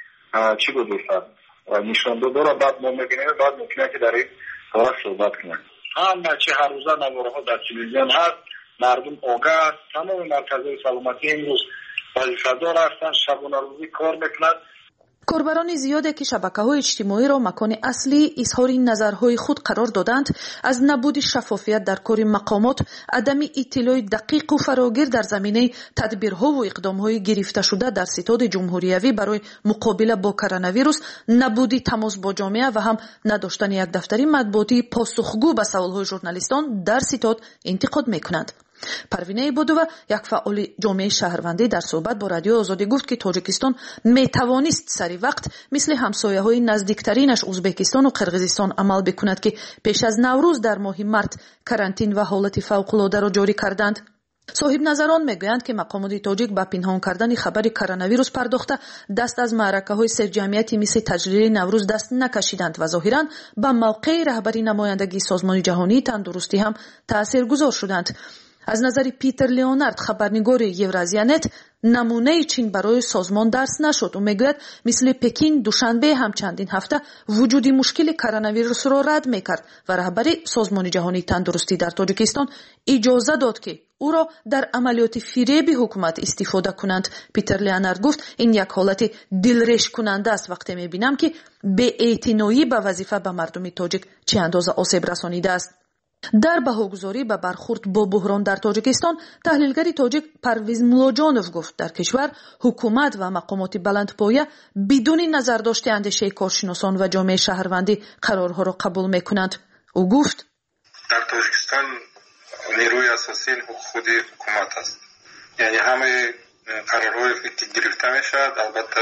چی بود است نشان داره. بعد ما می‌بینیم بعد می‌کنیم که در این کار صحبت کنیم. همه چی هر روزه نوارها در تلویزیون هست، مردم آگاه، تمام مرکزهای سلامتی امروز وظیفه‌دار هستند، شبانه روزی کار می‌کنند. کاربران زیادی که شبکه‌های اجتماعی را مکان اصلی اظهار نظرهای خود قرار دادند از نبود شفافیت در کار مقامات، عدم اطلاع دقیق و فراگیر در زمینه تدبیرها و اقدامهای گرفته شده در ستاد جمهوریوی برای مقابله با کرونا ویروس، نبود تماس با جامعه و هم نداشتن یک دفتر مطبوعاتی پاسخگو به سوالهای ژورنالیستان در ستاد انتقاد می‌کنند. پروینه عبادووا یک فعال جامعه شهروندی در صحبت با رادیو آزادی گفت که تاجیکستان می توانست سری وقت مثل همسایه‌های نزدیکترینش ازبکستان و قرقیزستان عمل بکند که پیش از نوروز در ماه مارت کرانتین و حالت فوق‌العاده را جاری کردند. صاحب نظران میگویند که مقامات تاجیک با پنهان کردن خبر کرونا ویروس پرداخته دست از معرکه‌های سرجمعیتی مثل تجلیل نوروز دست نکشیدند و ظاهراً به موقع رهبری نمایندگی سازمان جهانی تندرستی هم تاثیرگذار شدند. از نظر پیتر لیونارد خبرنگار یورازیانت نمونه چین برای سازمان درس نشد و میگوید مثل پکین دوشنبه هم چندین هفته وجودی مشکل کرونا ویروس را رد میکرد و رهبری سازمان جهانی تندرستی در تاجیکستان اجازه داد که او را در عملیات فریب حکومت استفاده کنند. پیتر لیونارد گفت این یک حالت دلرش کننده است وقتی میبینم که بی‌اعتنایی به وظیفه به مردم تاجیک چه اندازه آسیب رسانیده است. در بهاگذاری به برخورد با بحران در تاجیکستان، تحلیلگر تاجیک پرویز مولاجانوف گفت در کشور حکومت و مقامات بلندپایه بدون نظر داشته اندیشه کارشناسان و جامعه شهروندی قرارها را قبول میکنند. او گفت در تاجیکستان نیروی اساسی خود حکومت است، یعنی همه قرارهایی که گرفته میشد البته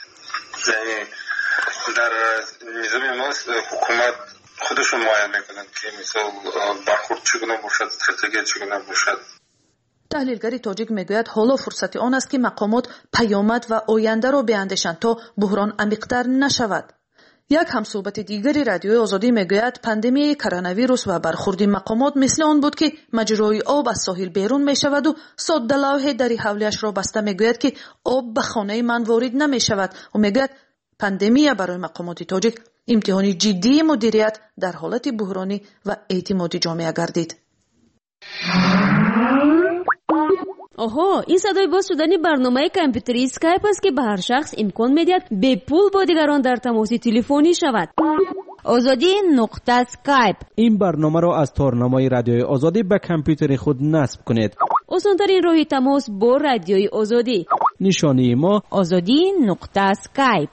یعنی در نظام ما حکومت خودشون معین میکنند که مثلا برخورد چگونه باشد، استراتژی چگونه باشد. تحلیلگری تاجیک میگوید حالا فرصت آن است که مقامات پیامد و آینده را بیاندیشند تا بحران عمیق‌تر نشود. یک همصحبت دیگری رادیوی آزادی میگوید پاندمی کرونا ویروس و برخورد مقامات مثل آن بود که مجرای آب از ساحل بیرون می شود و ساده لوح در حولیش را بسته میگوید که آب به خانه من وارد نمی شود و میگوید پاندمی برای مقامات تاجیک امتحانی جدی مدیریت در حالت بحرانی و اعتمادی جامعه گردید. آها، این صدای باز شدن برنامه کامپیوتری اسکایپ است که به هر شخص امکان میدهد به پول با دیگران در تماس تلفنی شود. آزادی نقطه اسکایپ. این برنامه را از تارنمای رادیوی آزادی به کامپیوتر خود نصب کنید. آسان‌ترین راه تماس با رادیوی آزادی. نشانی ما آزادی نقطه اسکایپ.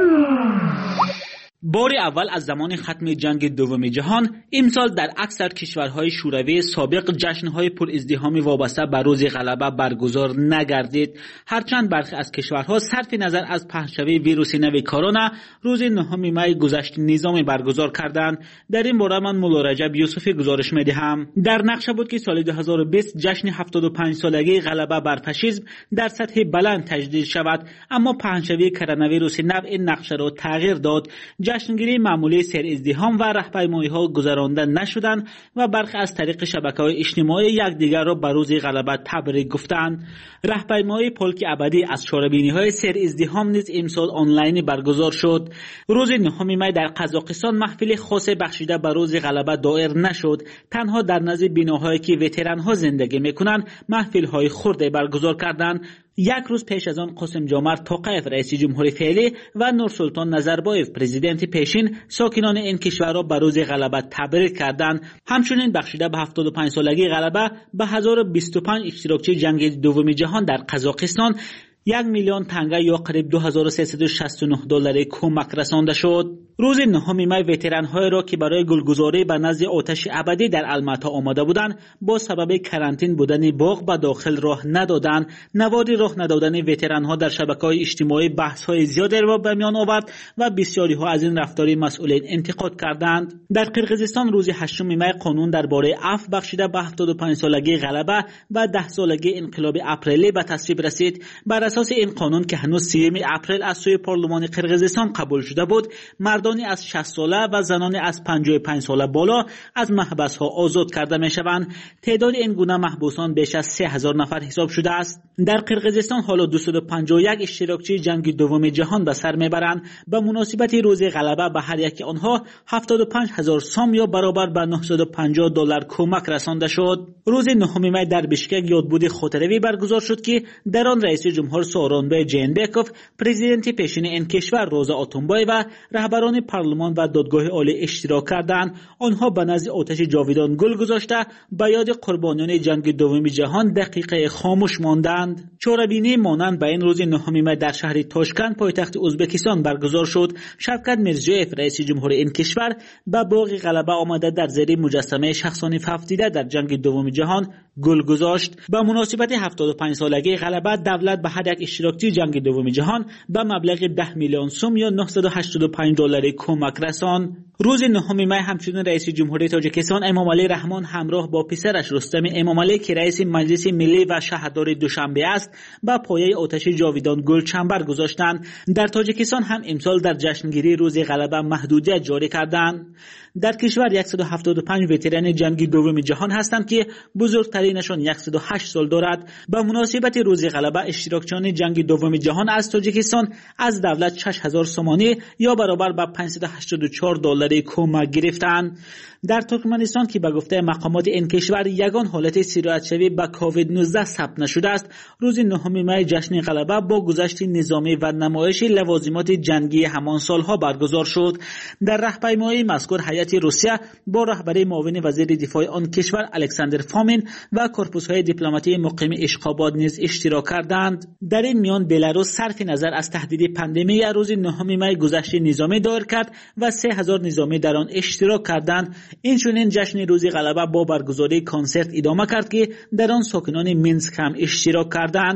بار اول از زمان ختم جنگ دوم جهان امسال در اکثر کشورهای شوروی سابق جشن‌های پر ازدحام وابسته به روز غلبه برگزار نگردید، هرچند برخی از کشورها صرف نظر از پهن‌شوی ویروس نو کرونا روز نهم می گذشته نظامی برگزار کردند. در این باره من مولا رجب یوسفی گزارش می‌دهم. در نقشه بود که سال دو هزار و بیست جشن هفتاد و پنج سالگی غلبه بر فاشیسم در سطح بلند تجدید شود، اما پهن‌شوی کرونا ویروس نو این نقشه را تغییر داد. جشنگیری معمولی سر ازدحام و راهپیمایی‌ها گذرانده نشدند و برخی از طریق شبکه‌های اجتماعی یکدیگر را به روز غلبه تبریک گفتند. راهپیمایی پلک ابدی از چاره‌بینی‌های سر ازدحام نیز امسال آنلاین برگزار شد. روز نهم می در قزاقستان محفل خاص بخشیده به روز غلبه دایر نشد، تنها در نزد بناهایی که وتران‌ها زندگی می‌کنند محفل‌های خرد برگزار کردند. یک روز پیش از آن قاسم جمعت توقیف رئیس جمهوری فعلی و نورسلطان نظربایف پرزیدنت پیشین ساکنان این کشور را به روز غلبه تبریک کردند. همچنین بخشیده به هفتاد و پنج سالگی غلبه به هزار و بیست و پنج اشتراکچی جنگ دوم جهان در قزاقستان یک میلیون تنگه یا قریب دو هزار و سیصد و شصت و نه دلار کمک رسانده شد. روز نهم می وتران‌های را که برای گلگذاری به نزد آتش ابدی در الماتا آمده بودند با سبب کرانتین بودن باغ به داخل راه ندادند. نواد راه ندادن وتران‌ها در شبکه‌های اجتماعی بحث‌های زیادی را به میان آورد و بسیاری‌ها از این رفتار مسئولین انتقاد کردند. در قرقیزستان روز هشتم می قانون درباره عفو بخشیده به هفتاد و پنج سالگی غلبه و ده سالگی انقلاب اپریلی به تصویب رسید. بر اساس این قانون که هنوز سیوم اپریل از سوی پارلمان قرقیزستان قبول شده بود، مردانی از شصت ساله و زنانی از پنجاه و پنج ساله بالا از محبس ها آزاد کرده می شوند. تعداد این گونه محبوسان بیش از سه هزار نفر حساب شده است. در قرقیزستان حالا دویست و پنجاه و یک اشتراکچی جنگ دوم جهان به سر میبرند. به مناسبت روز غلبه به هر یک آنها هفتاد و پنج هزار سام یا برابر به نهصد و پنجاه دلار کمک رسانده شد. روز نهم می در بشکک یادبود خاطره‌ای برگزار شد که در آن رئیس جمهور سورونبای جینبکوف، پرزیدنت پیشین این کشور روزا آتونبای و رهبران پارلمان و دادگاه عالی اشتراک کردند. آنها به نزد آتش جاویدان گل گذاشته به یاد قربانیان جنگ دوم جهان دقیقه خاموش ماندند. چاره‌بینی مانند به این روز نهم می در شهر تاشکند پایتخت ازبکستان برگزار شد. شوکت میرزیویف رئیس جمهور این کشور به باغ غلبه آمده در زیر مجسمه شخصان افدیده در جنگ دوم جهان گل گذاشت. به مناسبت هفتاد و پنج سالگی غلبه دولت به هر یک اشتراکچی جنگ دوم جهان به مبلغ ده میلیون سوم یا نهصد و هشتاد و پنج دلار کمک رساند. روز نهم می همچنین رئیس جمهوری تاجیکستان امامعلی رحمان همراه با پسرش رستم امامعلی که رئیس مجلس ملی و شهردار دوشنبه است به پایه آتش جاویدان گل چنبر گذاشتند. در تاجیکستان هم امسال در جشنگیری روز غلبه محدودیت جاری کردند. در کشور صد و هفتاد و پنج وتران جنگ دوم جهان هستند که بزرگترینشان صد و هشت سال دارد. به مناسبت روز غلبه اشتراکچیان جنگ دوم جهان از تاجیکستان از دولت شش هزار سومانی یا برابر به پانصد و هشتاد و چهار دلار کمک گرفتند. در ترکمنستان که به گفته مقامات این کشور یگان حالت سیرایت شوی به کووید نوزده ثبت نشده است، روز نهم می جشن غلبه با گذشت نظامی و نمایش لوازمات جنگی همان سالها برگزار شد. در راهپیمایی مذکور هیئت روسیه با رهبری معاون وزیر دفاع آن کشور الکساندر فومین و کورپوس‌های دیپلماتی مقیم اشخاباد نیز اشتراک کردند. در این میان بلاروس صرف نظر از تهدید پاندمی روز نهم می گذشت نظامی دایر کرد و سه هزار نظامی در آن اشتراک کردند. این چنین جشن روز غلبه با برگزاری کنسرت ادامه کرد که در آن ساکنان مینسک هم اشتراک کردند.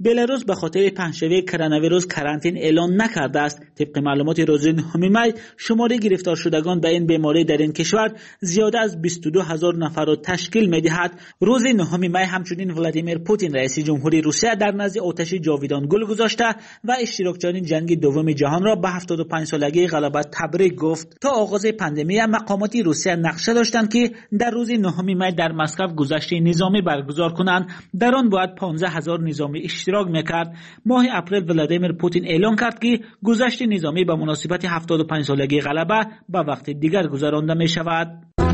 بلاروس به خاطر پنجشنبه کرونا ویروس کرانتین اعلان نکرده است. طبق معلومات روز نهم می شماره گرفتار شدگان به این بیماری در این کشور زیاده از بیست و دو هزار نفر را تشکیل می‌دهد. روز نهم می همچنین ولادیمیر پوتین رئیس جمهوری روسیه در نزد آتش جاویدان گل گذاشته و اشتراکچیان جنگ دوم جهان را به هفتاد و پنج سالگی غلبه تبریک گفت. تا آغاز پاندمی مقامات روسیه نقشه داشتند که در روز نهم می در مسکو گذشت نظامی برگزار کنند. در آن باید پانزده هزار نظامی اشتراک میکرد. ماه اپریل ولادیمیر پوتین اعلان کرد که گذشت نظامی به مناسبت هفتاد و پنج سالگی غلبه به وقت دیگر گذرانده می شود.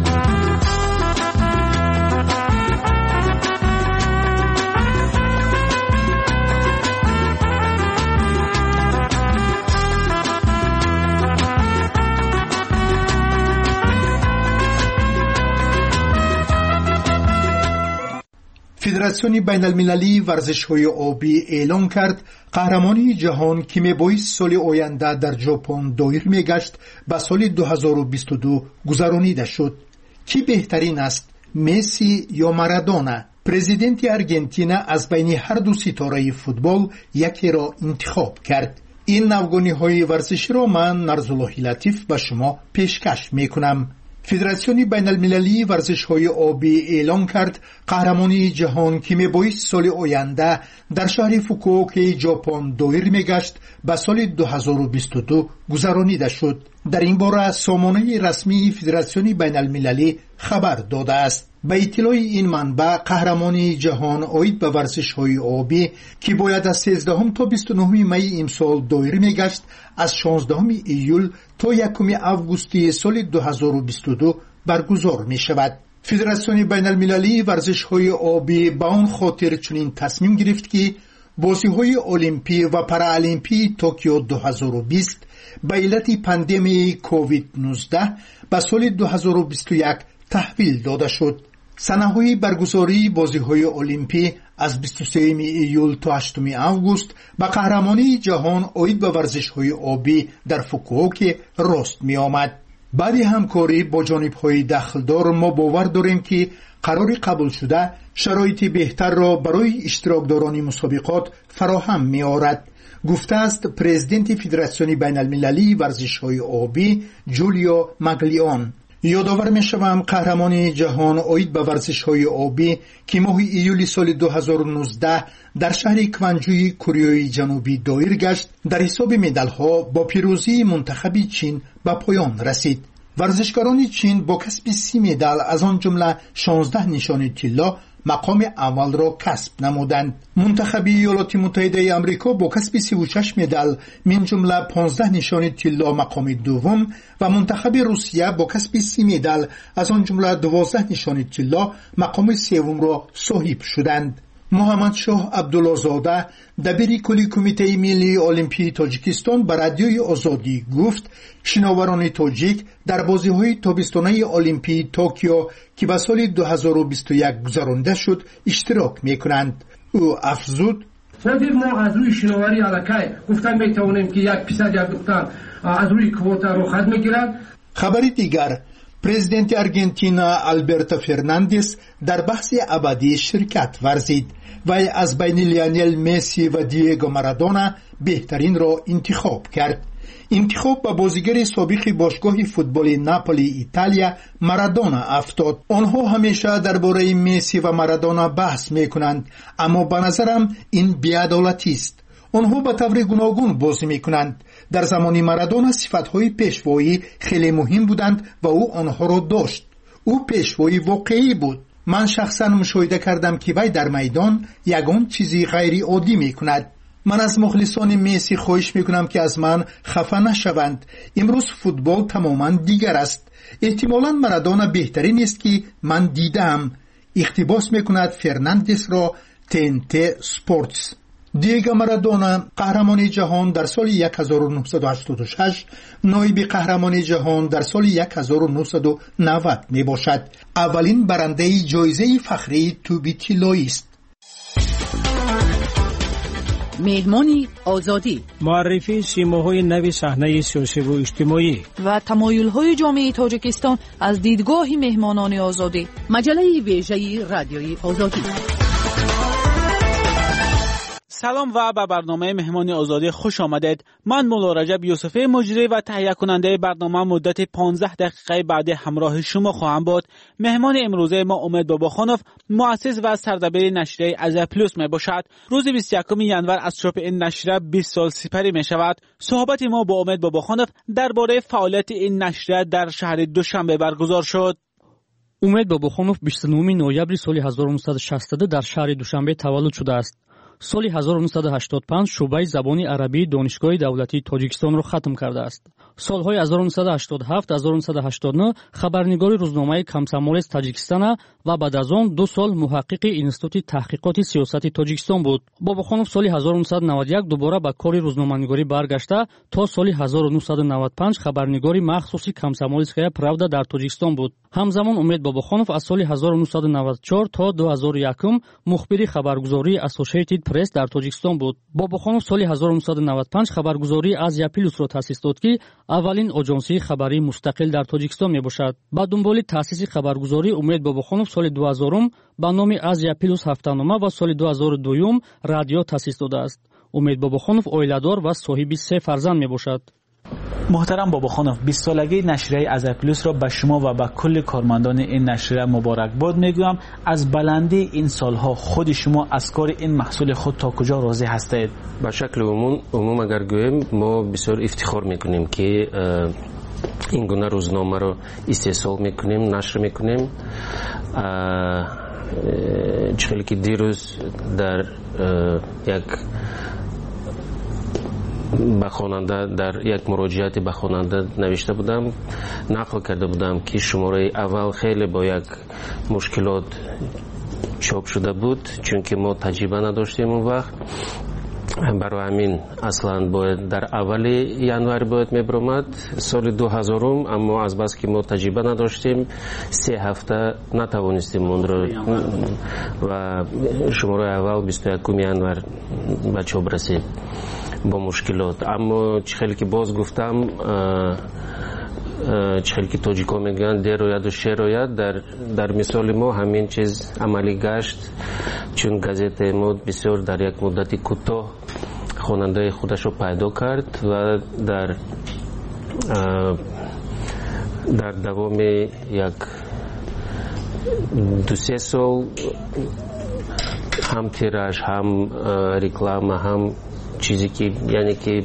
فدراسیون بین المللی ورزش های آبی اعلام کرد قهرمانی جهان که میبایست سال آینده در ژاپن دایر میگشت به سال دو هزار و بیست و دو گذرانیده شد. کی بهترین است، مسی یا مارادونا؟ پرزیدنت ارژانتین از بین هر دو ستاره فوتبال یکی را انتخاب کرد. این نوگانی های ورزشی را من نرزالله لطیف به شما پیشکش میکنم. فدراسیون بین المللی ورزش های آبی اعلام کرد قهرمانی جهان که میبایست سال آینده در شهر فوکووکا ژاپن دایر میگشت به سال دو هزار و بیست و دو گذرانیده شد. در این باره سامانه رسمی فدراسیون بین المللی خبر داده است. به اطلاع این منبع قهرمانی جهان آید به ورزش های آبی که باید از سیزدهم تا بیست و نهم می امسال دایر میگشت از شانزدهم ایول تا یکم آگوست سال دو هزار و بیست و دو برگزار می شود. فدراسیون بین المللی ورزش های آبی با آن خاطر چنین تصمیم گرفت که بازی های المپی و پارالیمپی توکیو دو هزار و بیست به علت پاندمی کووید نوزده به سال دو هزار و بیست و یک تحویل داده شد. سنه‌های برگزاری بازی‌های المپی از بیست و سوم ایول تا هشتم آگوست به قهرمانی جهان آید به ورزش‌های آبی در فوکووکا راست می‌آمد. بعد همکاری با جانب‌های دخلدار ما باور داریم که قرار قبول شده شرایط بهتر را برای اشتراکداران مسابقات فراهم می‌آورد. گفته است پرزیدنت فدراسیون بین المللی ورزش‌های آبی جولیو ماگلیون. یادآور می‌شوم قهرمانی جهان آید به ورزش‌های آبی که ماه ایول سال دو هزار و نوزده در شهر کوانجوی کره جنوبی دایر گشت در حساب مدال‌ها با پیروزی منتخب چین به پایان رسید. ورزشکاران چین با کسب سی مدال از آن جمله شانزده نشان طلا مقام اول را کسب نمودند. منتخب ایالات متحده آمریکا با کسب سی و شش مدال من جمله پانزده نشان طلا مقام دوم و منتخب روسیه با کسب سی مدال از آن جمله دوازده نشان طلا مقام سوم را صاحب شدند. محمد شاه عبدالله زاده دبیر کلی کمیته ملی المپی تاجیکستان به رادیوی آزادی گفت شناوران تاجیک در بازی‌های تابستانه المپی توکیو که به سال دو هزار و بیست و یک گذرانده شد اشتراک می‌کنند. او افزود خودی ما از روی شناوری علاقه گفتن میتوانیم که یک پیصد یک دختر از روی کوتا رو خد میگیرند. خبری دیگر پرزیدنت ارژانتین آلبرتو فرناندز در بحث ابدی شرکت ورزید و از بین لیونل مسی و دیگو مارادونا بهترین را انتخاب کرد. انتخاب به بازیگر سابق باشگاه فوتبال ناپولی ایتالیا مارادونا افتاد. آنها همیشه درباره مسی و مارادونا بحث میکنند، اما به نظرم این بی‌عدالتی است. آنها به طور گوناگون بازی میکنند. در زمان مارادونا صفتهای پیشوایی خیلی مهم بودند و او آنها را داشت. او پیشوایی واقعی بود. من شخصا مشاهده کردم که وی در میدان یگان چیزی غیر عادی میکند. من از مخلصان مسی خواهش میکنم که از من خفه نشوند. امروز فوتبال تماما دیگر است. احتمالاً مارادونا بهترین است که من دیدم. اقتباس میکند فرناندز را تی ان تی سپورتس. دیگو مارادونا قهرمان جهان در سال هزار و نهصد و هشتاد و شش نایب قهرمان جهان در سال هزار و نهصد و نود می باشد. اولین برنده جایزه فخری توپ طلایی است. مهمانی آزادی، معرفی سیماهای نو صحنه سیاسی و اجتماعی و تمایل‌های جامعه تاجیکستان از دیدگاه مهمانان آزادی. مجله ویژه رادیوی آزادی. سلام و به برنامه مهمان آزادی خوش آمدید. من مولا رجب یوسفی مجری و تهیه کننده برنامه مدت پانزده دقیقه بعد همراه شما خواهم بود. مهمان امروزه ما امید باباخانوف مؤسس و سردبیر نشریه آزیا پلوس می باشد. روز بیست و یکم ژانویه از چاپ این نشریه بیست سال سپری می شود. صحبت ما با امید باباخانوف درباره فعالیت این نشریه در شهر دوشنبه برگزار شد. امید باباخانوف بیست و نهم نوامبر سال هزار و نهصد و شصت در شهر دوشنبه تولد شده است. سال هزار و نهصد و هشتاد و پنج شعبه زبان عربی دانشگاه دولتی تاجیکستان را ختم کرده است. سالهای هزار و نهصد و هشتاد و هفت هزار و نهصد و هشتاد و نه خبرنگار روزنامه کمسمول تاجیکستان و بعد از آن دو سال محقق اینستیتوت تحقیقات سیاسی تاجیکستان بود. باباخانوف سال هزار و نهصد و نود و یک دوباره به کار روزنامه‌نگاری برگشته تا سال هزار و نهصد و نود و پنج خبرنگاری مخصوصی کمسمولسکایا правда در تاجیکستان بود. همزمان امید باباخانوف از سال هزار و نهصد و نود و چهار تا دو هزار و یک مخبر خبرگزاری Associated Press در تاجیکستان بود. باباخانوف سال هزار و نهصد و نود و پنج خبرگزاری آزیا پلوس را تأسیس داد که اولین آژانسی خبری مستقل در تاجیکستان می باشد. با دنبال تأسیس خبرگزاری امید باباخانوف سال دو هزار با نام آزیا پلوس هفته‌نامه و سال دو هزار و دو رادیو تأسیس داده است. امید باباخانوف عائله‌دار و صاحب سه فرزند می باشد. محترم باباخانوف، بیست سالگی نشریه آزیا پلوس را به شما و به کل کارمندان این نشریه مبارک باد میگویم. از بلندی این سالها خود شما از کار این محصول خود تا کجا راضی هستید؟ به شکل عموم عموم اگر گویم ما بسیار افتخار میکنیم که این گونه روزنامه را استحصال میکنیم، نشر میکنیم. چخیلی که دیروز در یک به خواننده در یک مراجعه به خواننده نوشته بودم، نقل کرده بودم که شماره اول خیلی با یک مشکلات چاپ شده بود چون که ما تجربه نداشتیم اون وقت. برای همین اصلا باید در اول ژانویه باید میبرامد سال دو هزار، اما از بس که ما تجربه نداشتیم سه هفته نتوانستیم اون رو و شماره اول بیست و یکم ژانویه به چاپ رسید با مشکلات. اما چخیلی که باز گفتم چخیلی که تاجیکا میگن در روید و شیر روید، در, در مثال ما همین چیز عملی گشت چون گازت ما بسیار در یک مدت کوتاه خواننده خودش رو پیدا کرد و در در دوام یک دو سه سال هم تیراژ هم رکلام هم چیزی که یعنی که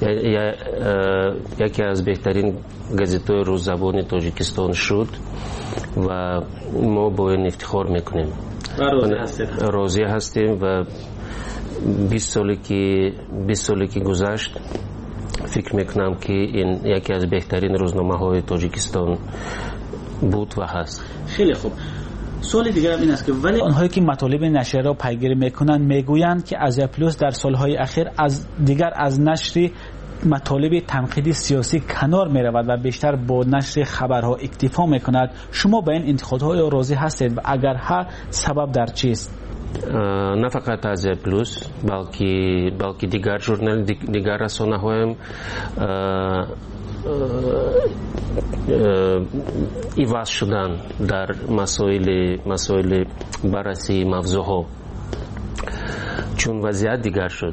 یکی از بهترین گازت‌های روززبان تاجیکستان شد و ما با این افتخار میکنیم. راضی هستیم و بیست سالی که بیست سالی که گذشت فکر میکنم که این یکی از بهترین روزنامه‌های تاجیکستان بود و هست. خیلی خوب. سوال دیگر این است که ولی آنهایی که مطالب نشریه را پیگیری میکنند میگویند که آزیا پلوس در سالهای اخیر از دیگر از نشر مطالب تنقیدی سیاسی کنار می رود و بیشتر با نشر خبرها اکتفا میکند. شما به این انتقادهای راضی هستید و اگر ها سبب در چیست؟ نه فقط آزیا پلوس بلکه بلکه دیگر ژورنال دیگر رسانه هایم ایواز شدن در مسائل مسائل بررسی موضوعها چون وضعیت دیگر شد،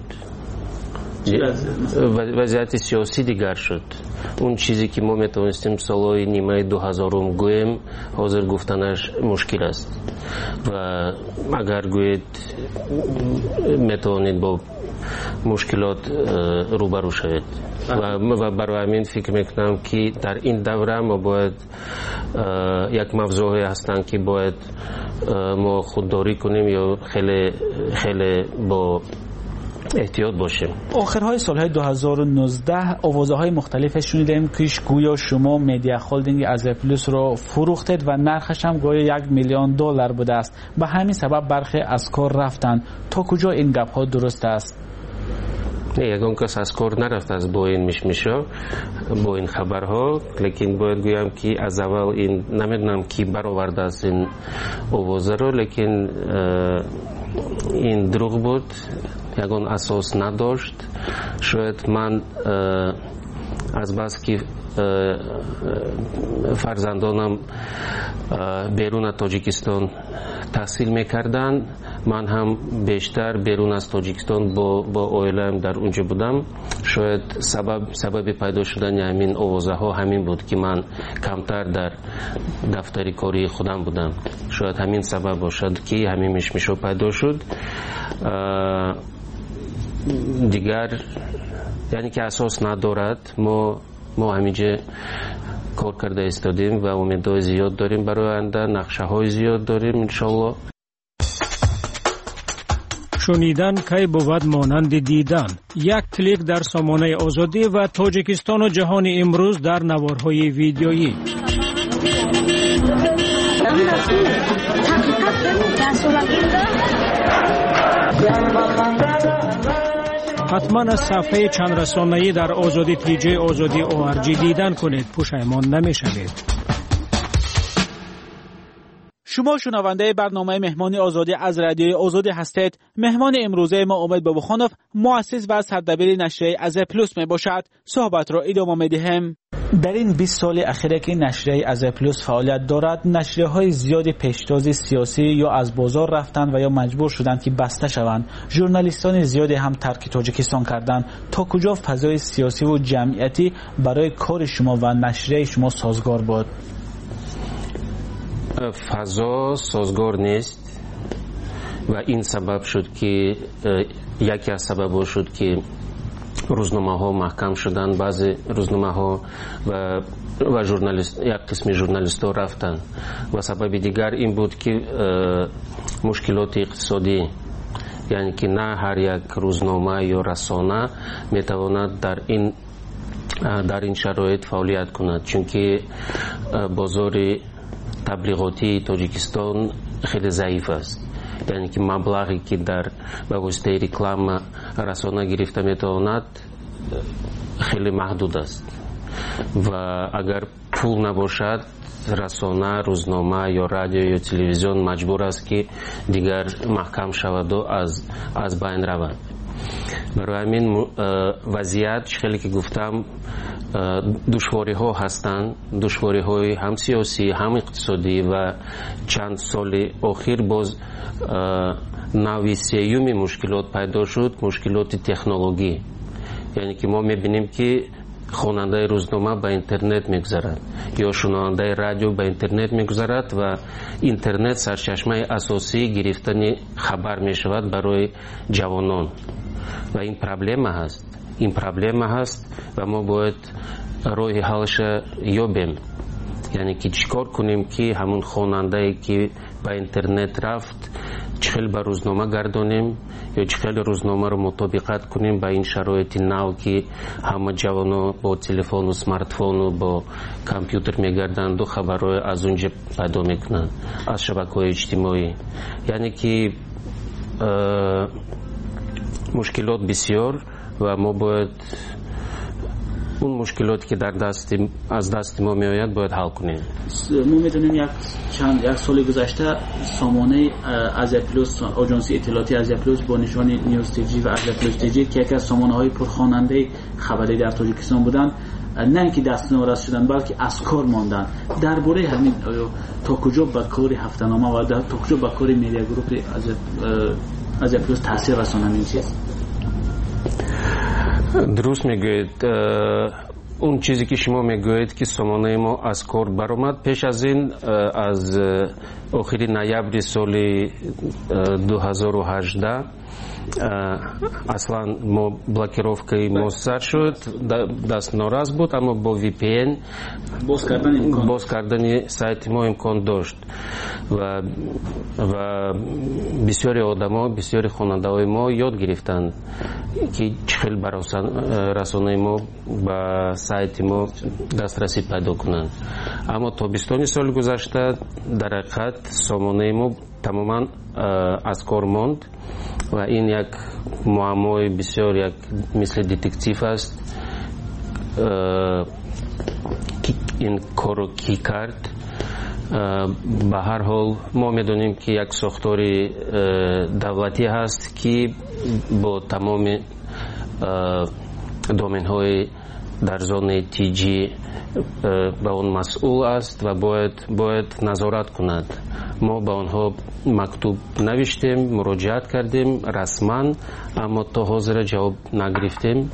وضعیت سیاسی دیگر شد. اون چیزی که ما میتونستیم سالهای نیمه دو هزارم گویم حاضر گفتنش مشکل است و اگر گوید میتونید با مشکلات روبرو شوید و برای همین فکر میکنم که در این دوره ما باید یک موضوعی هستن که باید ما خودداری کنیم یا خیلی خیلی با احتیاط باشیم. آخرهای سالهای دو هزار و نوزده آوازه های مختلف شنیدیم که گویا شما مدیا هولدینگ آزیا پلوس را فروختید و نرخش هم گویا یک میلیون دلار بوده است. به همین سبب برخی از کار رفتند. تا کجا این گپ ها درست است؟ نه، یکم کس از کار نرفت از با این میشمیشا با این خبرها، لیکن باید گویم که از اول این نمیدونم کی برآورده است این آوازه رو، لیکن این دروغ بود، یکون اساس نداشت. شاید من از بس که فرزندانم بیرون تاجیکستان تحصیل میکردن من هم بیشتر بیرون از تاجیکستان با با اویلایم در اونجا بودم. شاید سبب سبب پیدا شدن همین آوازه ها همین بود که من کمتر در دفتر کاری خودم بودم. شاید همین سبب باشد که همین مشمشو پیدا شد. دیگر یعنی که اساس ندارد. ما ما همینجا کار کرده استادیم و امیدهای زیاد داریم برای آینده، نقشه های زیاد داریم انشالله. شنیدن کی بود مانند دیدن. یک کلیک در سامانه آزادی و تاجیکستان و جهان امروز در نوارهای ویدیویی. حتما از صفحه چند رسانه‌ای در آزادی تی جی آزادی او آر جی دیدن کنید، پشیمان نمی‌شوید. شما شنونده برنامه مهمان آزادی از رادیوی آزادی هستید. مهمان امروزه ما امید بابخانوف، مؤسس و سردبیر نشریه از پلوس می باشد. صحبت را ادامه می دهیم. در این بیست سال اخیر که نشریه از پلوس فعالیت دارد، نشریه های زیادی پیشتاز سیاسی یا از بازار رفتند و یا مجبور شدند که بسته شوند. ژورنالیستان زیادی هم ترک تاجیکستان کردند. تا کجا فضای سیاسی و جمعیتی برای کار شما و نشریه شما سازگار بود؟ فضا سازگار نیست و این سبب شد که یکی از سبب‌ها شد که روزنامه ها محکم شدن. بعضی روزنامه ها و و ژورنالیست یک قسم ژورنالیست ها رفتن و سبب دیگر این بود که مشکلات اقتصادی، یعنی که نه هر یک روزنامه یا رسانه میتواند در این در این شرایط فعالیت کند، چون که بازار تبلیغاتی تاجیکستان خیلی ضعیف است. یعنی که مبلغی که در به واسطه رکلام رسانه گرفته میتواند خیلی محدود است و اگر پول نباشد رسانه، روزنامه یا رادیو یا تلویزیون مجبور است که دیگر محکم شود و از از بین رود. برای همین وضعیت خیلی که گفتم دشواری ها هستند، دشواری های هم سیاسی هم اقتصادی و چند سال اخیر باز نوع سیوم مشکلات پیدا شد، مشکلات تکنولوژی. یعنی که ما میبینیم که خواننده روزنامه به اینترنت میگذرد یا شنونده رادیو به اینترنت میگذرد و اینترنت سرچشمه اساسی گرفتن خبر میشود برای جوانان و این پرابلم هست. این پرابلم هست و ما باید راه حلش یابیم. یعنی که چیکار کنیم که همون خواننده که به اینترنت رفت چخیل به روزنامه گردانیم یا چخیل روزنامه رو مطابقت کنیم به این شرایط نو که همه جوانا با تلفن و سمارتفون و با کامپیوتر میگردند و خبرهای از اونجا پیدا میکنند از شبکه‌های اجتماعی. یعنی که مشکلات بسیار و ما باید اون مشکلاتی که در دست از دست ما میآید باید حل کنیم. ما میدونیم یک چند یک سال گذشته سامانه از پلوس، آژانس اطلاعاتی از پلوس با نشان نیوز تیجی و از پلوس تیجی که یکی از سامانه های پرخواننده خبری در تاجیکستان بودند، نه اینکه دست نارس شدن بلکه از کار ماندن. درباره همین تا کجا به کار هفته‌نامه و تا کجا به کار میدیا گروپ از از پلوس تاثیر رسانه این چیز؟ درست میگوید. اون چیزی که شما میگوید که سامانه ما از کار برآمد، پیش از این از آخر نوامبر سال دو هزار و هجده اصلا ما بلاکировкой ما سر شد، دست ناراض بود، اما با وی پی ان باز کردن امکان باز کردن سایت ما امکان داشت و و بسیاری آدما، بسیاری خواننده ما یاد گرفتند که چخیل بر رسانه ما با سایت ما دسترسی پیدا کنند. اما تابستان سال گذشته در حقیقت سامانه ما تماما از کار ماند و این یک معمای بسیار یک مثل دتکتیو است. این کارو کی کرد؟ به هر حال ما میدونیم که یک ساختار دولتی هست که با تمام دومین های در زون تیجی به اون مسئول است و باید باید نظارت کند. ما به آنها مکتوب نوشتیم، مراجعت کردیم رسما، اما تا حاضر جواب نگرفتیم.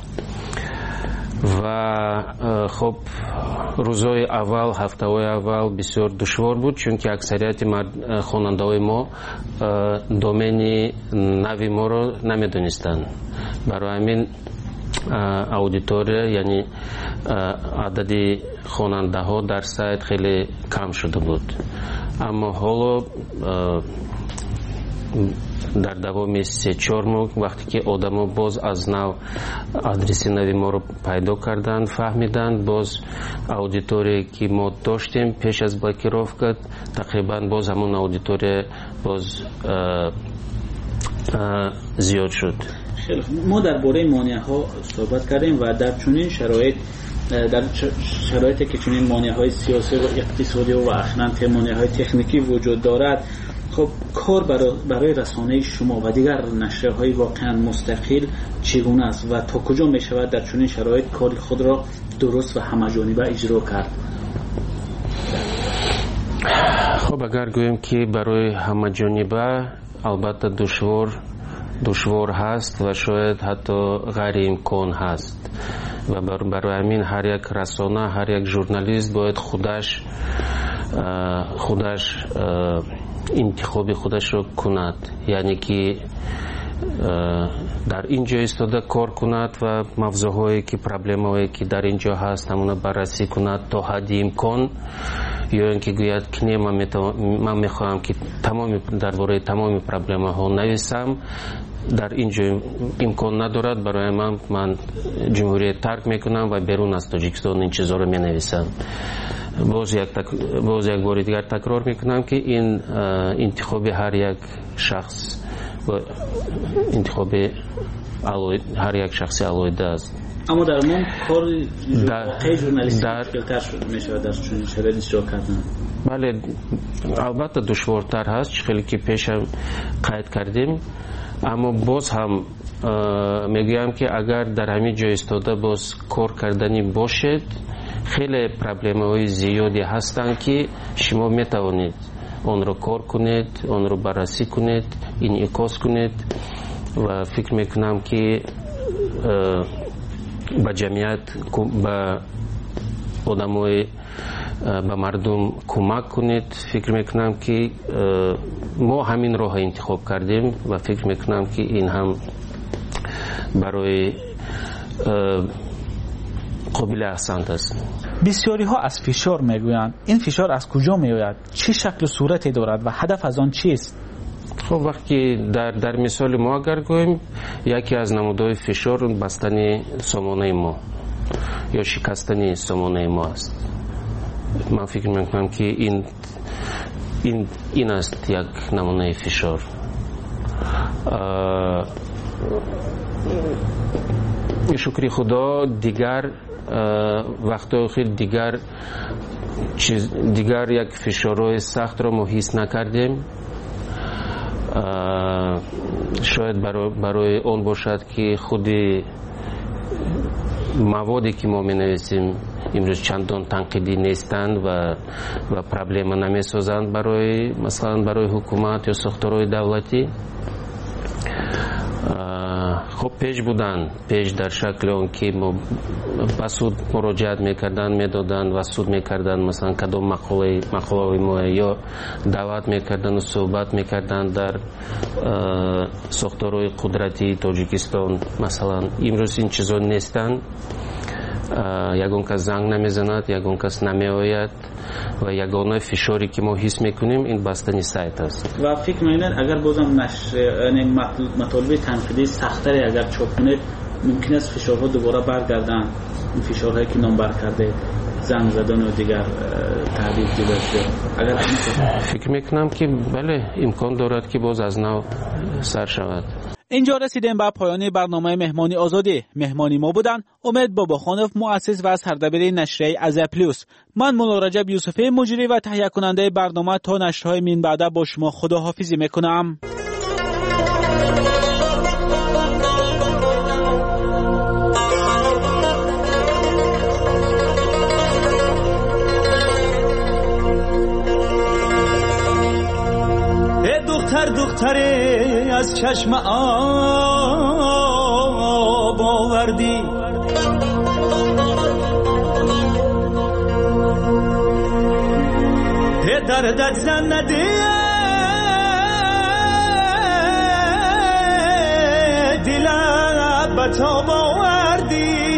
و خب روزهای اول، هفته‌های اول بسیار دشوار بود، چون که اکثریت خواننده‌های ما دومین نوی ما رو نمیدونستند. برای همین اودیتوری، یعنی عدد خواننده ها در سایت خیلی کم شده بود. اما حالا در دوام سه چهار ماه وقتی که آدما باز از نو آدرس نوی ما رو پیدا کردن، فهمیدن، باز اودیتوری که ما داشتیم پیش از بلاکировка تقریبا باز همون اودیتوری باز زیاد شد. خیلی ما درباره مانع ها صحبت کردیم و در چنین شرایط در شرایطی که چنین مانع های سیاسی و اقتصادی و اخیراً مانع های تکنیکی وجود دارد، خب کار برای, برای رسانه شما و دیگر نشریه‌های واقعا مستقل چگونه است و تا کجا می شود در چنین شرایط کار خود را درست و همه‌جانبه اجرا کرد؟ خب اگر گوییم که برای همه‌جانبه البته دشوار دشوار هست و شاید حتی غیر امکان هست و برای همین هر یک رسانه، هر یک ژورنالیست باید خودش خودش انتخاب خودش رو کند، یعنی که در اینجا ایستاده کار کند و موضوعهایی که پرابلم‌هایی که در اینجا هست همون بررسی کند تا حد امکان، یا اینکه گوید که نه من میخواهم که تمام درباره تمام پرابلم‌ها نویسم، در اینجا امکان ندارد، برای من من جمهوریت ترک میکنم و بیرون از تاجیکستان این چیزا رو مینویسم. باز یک تک... باز یک بار دیگر تکرار میکنم که این انتخاب هر یک شخص و انتخاب علوی... هر یک شخصی علایده است. اما در من کار واقعی ژورنالیستی مشکل‌تر شده میشه در چنین شرایطی اجرا کردن. بله البته دشوارتر هست، خیلی که پیش هم قید کردیم، اما باز هم میگویم که اگر در همین جای ایستاده باز کار کردنی باشد، خیلی پرابلم‌های زیادی هستند که شما میتوانید آن را کار کنید، آن را بررسی کنید، انعکاس کنید و فکر میکنم که به جمعیت، به آدمای، به مردم کمک کنید. فکر میکنم که ما همین راه انتخاب کردیم و فکر میکنم که این هم برای قابل احسان است. بسیاری ها از فشار میگویند. این فشار از کجا میآید؟ چه شکل و صورتی دارد و هدف از آن چیست؟ خب وقتی در در مثال ما اگر گوییم، یکی از نمودهای فشار بستن سامانه ما یا شکستن سامانه ما است. من فکر میکنم که این این این است یک نمونه فشار. شکر خدا دیگر وقتا خیلی دیگر چیز دیگر یک فشارهای سخت را ما حس نکردیم. شاید برای, برای اون باشد که خود موادی که ما می نویسیم امروز چندان تنقیدی نیستند و و پرابلم نمی سازند برای مثلا برای حکومت یا ساختارهای دولتی. خب پیش بودن، پیش در شکل اون که ما به سود مراجعت میکردن، میدادن و سود میکردن، مثلا کدام مقاله مقاله ما یا دعوت میکردن و صحبت میکردن در ساختارهای قدرتی تاجیکستان. مثلا امروز این چیزا نیستن. یگان کس زنگ نمیزند، یگان کس نمیآید و یگانه فشاری که ما حس میکنیم این بستن سایت است. و فکر میکنید اگر بازم نشر یعنی مطالب تنقیدی سخت‌تری اگر چاپ کنید، ممکن است فشارها دوباره برگردن، این فشارهایی که نام بر کرده، زنگ زدن و دیگر تهدید دیگر. اگر فکر میکنم که بله امکان دارد که باز از نو سر شود. اینجا رسیدیم به پایان برنامه مهمانی آزادی. مهمانی ما بودن امید باباخانوف، مؤسس و سردبیر نشریه از پلوس. من مولا رجب یوسفی مجری و تهیه کننده برنامه تا نشرهای من بعد با شما خداحافظی میکنم. از چشم آب آوردی دردت زن ندی دلم بتاب آوردی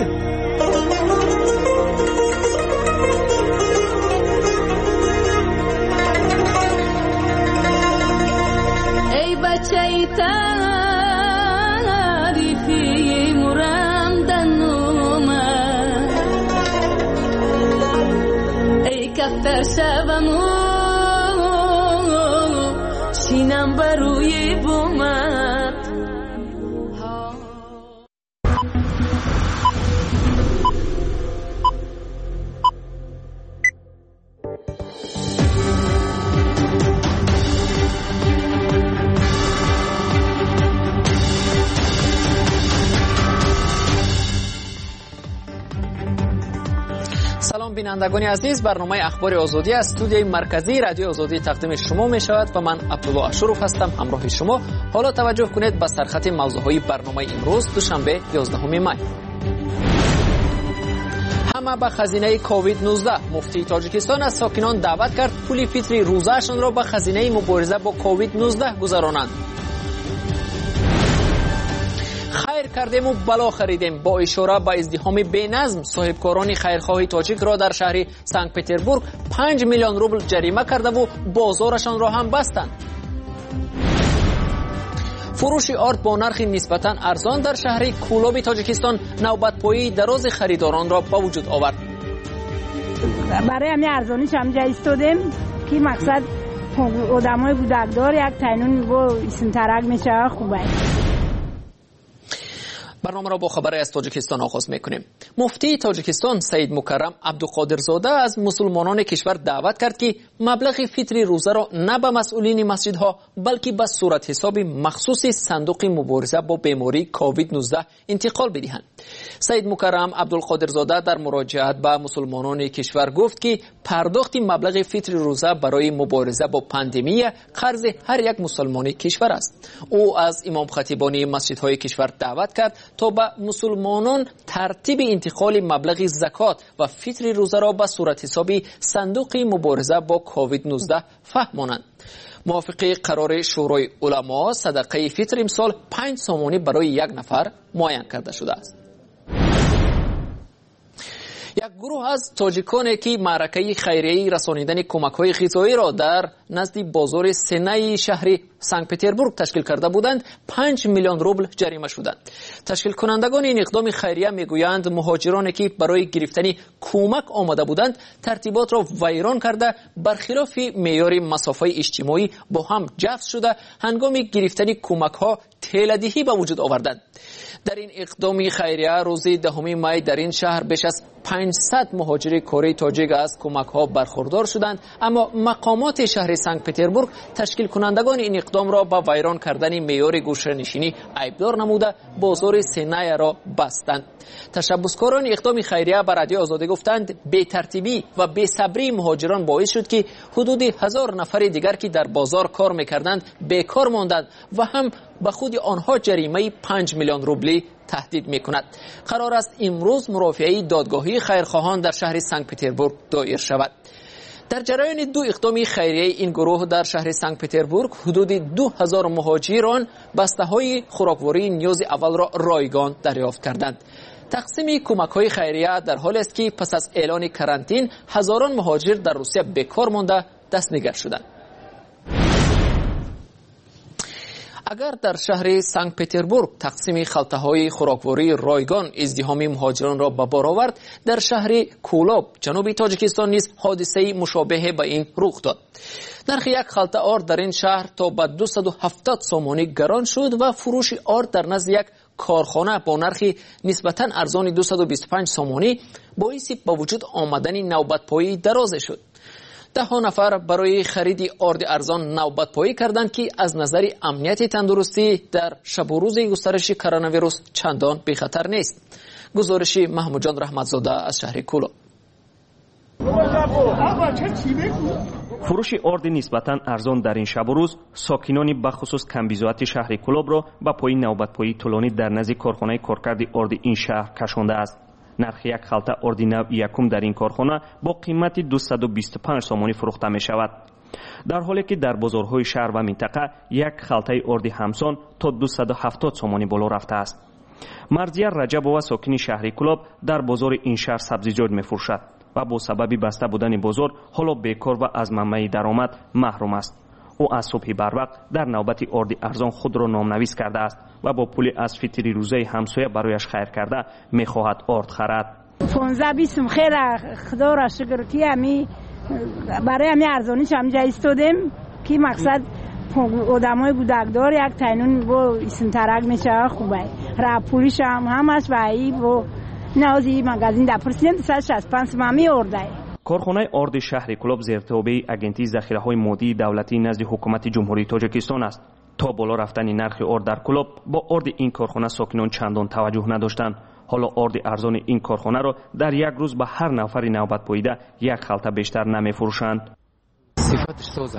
ای بچه ای تاریخی مرم دنومه ای کفتر شبمو شینم بروی بومد سلام بینندگان عزیز، برنامه اخبار آزادی از استودیوی مرکزی رادیو آزادی تقدیم شما می شود و من عبدالله اشرف هستم همراه شما. حالا توجه کنید به سرخط موضوعهای برنامه امروز دوشنبه یازدهم می. همه به خزینه کووید نوزده. مفتی تاجیکستان از ساکنان دعوت کرد پول فطری روزه‌شان را به خزینه مبارزه با کووید نوزده گذرانند. خیر کردیم و بلا خریدیم. با اشاره به ازدحام بی‌نظم، صاحبکاران خیرخواه تاجیک را در شهر سنت پتربورگ پنج میلیون روبل جریمه کرده و بازارشان را هم بستند. فروش آرد با نرخ نسبتاً ارزان در شهر کولاب تاجیکستان نوبت‌پایی دراز خریداران را به وجود آورد. برای همین ارزانیش همجا ایستادیم که مقصد آدمای بودکدار یک تینون با اسنترک میشه خوبه. برنامه را با خبر از تاجیکستان آغاز میکنیم. مفتی تاجیکستان سید مکرم عبدالقادرزاده از مسلمانان کشور دعوت کرد که مبلغ فطری روزه را نه به مسئولین مسجدها بلکه به صورت حساب مخصوص صندوق مبارزه با بیماری کووید نوزده انتقال بدهند. سید مکرم عبدالقادرزاده در مراجعت به مسلمانان کشور گفت که پرداخت مبلغ فطری روزه برای مبارزه با پاندمی قرض هر یک مسلمان کشور است. او از امام خطیبان مسجدهای کشور دعوت کرد تا به مسلمانان ترتیب انتقال مبلغ زکات و فطر روزه را به صورت حساب صندوق مبارزه با کووید نوزده فهمانند. موافق قرار شورای علما صدقه فطر امسال پنج سومانی برای یک نفر معین کرده شده است. یک گروه از تاجیکانی که معرکه خیریه‌ای رسانیدن کمک‌های غذایی را در نزد بازار سنای شهر سنت پتربورگ تشکیل کرده بودند پنج میلیون روبل جریمه شدند. تشکیل کنندگان این اقدام خیریه میگویند مهاجرانی که برای گرفتن کمک آمده بودند ترتیبات را ویران کرده برخلاف معیار مسافه اجتماعی با هم جفت شده هنگام گرفتن کمک‌ها تیله‌دهی به وجود آوردند. در این اقدام خیریه روز دهم می در این شهر بیش از پانصد مهاجر کره تاجیک از کمک‌ها برخوردار شدند، اما مقامات شهر سنت پتربورگ تشکیل کنندگان این اقدام را با ویران کردن معیار گوشه‌نشینی ایبدار نموده بازار سنای را بستند. تشبثکاران اقدام خیریه به رادیو آزادی گفتند بی ترتیبی و بی صبری مهاجران باعث شد که حدود هزار نفر دیگر که در بازار کار می‌کردند بیکار ماندند و هم به خود آنها جریمه پنج میلیون روبلی تهدید می‌کند. قرار است امروز مرافعه دادگاهی خیرخواهان در شهر سنت پتربورگ دایر شود. در جریان دو اقدام خیریه این گروه در شهر سنت پتربورگ حدود دو هزار مهاجران بسته‌های خوراکواری نیاز اول را رایگان دریافت کردند. تقسیم کمک‌های خیریه در حال است که پس از اعلان کرانتین هزاران مهاجر در روسیه بیکار مانده دستنگر شدند. اگر در شهر سنت پتربورگ تقسیم خلطه‌های خوراکواری رایگان ازدحام مهاجران را به بار آورد، در شهر کولاب جنوب تاجیکستان نیز حادثه مشابه به این رخ داد. نرخ یک خلطه آرد در این شهر تا به دویست و هفتاد سومانی گران شد و فروش آرد در نزد یک کارخانه با نرخ نسبتاً ارزان دویست و بیست و پنج سومانی باعث به وجود آمدن نوبت‌پایی دراز شد. ده ها نفر برای خرید آرد ارزان نوبت پایی کردند که از نظر امنیت تندرستی در شب و روز گسترش کرونا ویروس چندان بی خطر نیست. گزارش محمود جان رحمتزاده از شهر کولاب. فروش ارد نسبتاً ارزان در این شب و روز ساکنان بخصوص کمبیزوات شهر کلوب را به پای نوبتپایی طولانی در نزدیک کارخانه کارکرد ارد این شهر کشانده است. نرخ یک خلطه ارد نو یکم در این کارخانه با قیمت دویست و بیست و پنج سومانی فروخته می شود، در حالی که در بازارهای شهر و منطقه یک خلطه ارد همسان تا دویست و هفتاد سومانی بالا رفته است. مرضیه رجبова ساکن شهر کلوب در بازار این شهر سبزیجات می فروشد و با سبب بسته بودن بازار حالا بیکار و از منبع درآمد محروم است. او از صبح بروقت در نوبت ارد ارزان خود را نامنویس کرده است و با پول از فطری روزه همسایه برایش خیر کرده میخواهد ارد خرد. پانزده بیست خیر خدا را شکر که امی برای امی ارزانیش همجا ایستادیم که مقصد آدمای بودکدار یک تینون با اسم ترک میشه خوبه را پولیش هم همش و ای با نازی مگزین در پرسیدن دویست و شصت و پنج ممی ارده. کارخانه ارد شهر کلوب زیرتابع اگنتی ذخیره‌های مادی دولتی نزد حکومت جمهوری تاجیکستان است. تا بالا رفتن نرخ ارد در کلوب با ارد این کارخانه ساکنان چندان توجه نداشتند. حالا ارد ارزان این کارخانه را در یک روز به هر نفر نوبت پاییده یک خلطه بیشتر نمیفروشند. صفاتش سوزه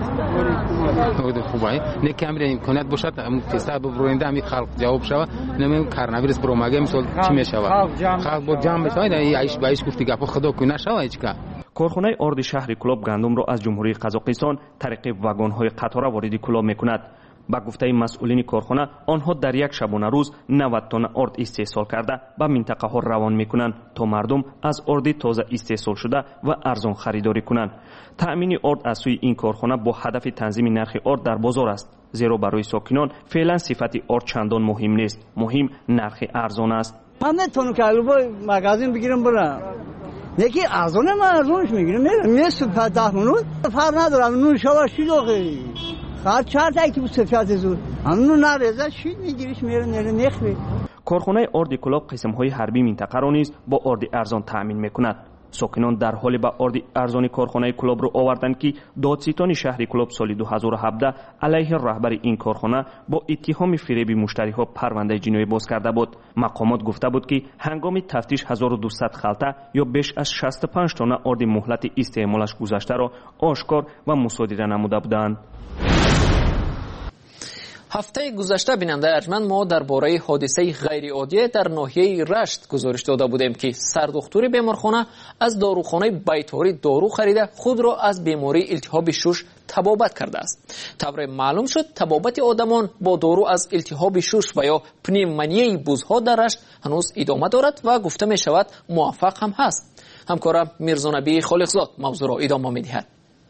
بود خوبه نه کاملا امکانات باشد تست ببرونده می خلق جواب شوه نمی کارناویروس پروماگه مثل چی میشوه خلق بود جمع بشه این عیش به عیش گفتی گپ خدا کو نشوه هیچکا. کارخانه ارد شهر کلوب گندم را از جمهوری قزاقستان طریق واگن‌های قطار وارد کلوب میکند. با گفته مسئولین کارخانه آنها در یک شبانه روز نود تن ارد استحصال کرده به منطقه ها روان میکنند تا مردم از ارد تازه استحصال شده و ارزان خریداری کنند. تأمین ارد از سوی این کارخانه با هدف تنظیم نرخ ارد در بازار است، زیرا برای ساکنان فعلا صفت ارد چندان مهم نیست، مهم نرخ ارزان است. من نتونم که با مغازین بگیرم برم یکی ارزانه من ارزانش میگیرم میرم میرسم پر ده منون فرق ندارم نون شوا شی داغی هر چهار تا که سفید زور همون نرزه شید میگیریش میره نره نخوی. کارخانه ارد کلوب قسم‌های حربی منطقه را نیز با ارد ارزان تأمین میکند. ساکنان در حال به ارد ارزان کارخانه کلوب را آوردند که دادستان شهر کلوب سال دو هزار و هفده علیه رهبر این کارخانه با اتهام فریب مشتری‌ها پرونده جنایی باز کرده بود. مقامات گفته بود که هنگام تفتیش هزار و دویست خلطه یا بیش از شصت و پنج تن ارد مهلت استعمالش گذشته را آشکار و مصادره نموده بودند. هفته گذشته بیننده ارجمند ما درباره حادثه غیر عادی در ناحیه رشت گزارش داده بودیم که سردختور بیمارخانه از داروخانه بیتاری دارو خریده خود را از بیماری التهاب شش تبابت کرده است. طبع معلوم شد تبابت آدمان با دارو از التهاب شش و یا پنیمونیای بزها در رشت هنوز ادامه دارد و گفته می شود موفق هم هست. همکارم میرزا نبی خالقزاد موضوع را ادامه می دهد.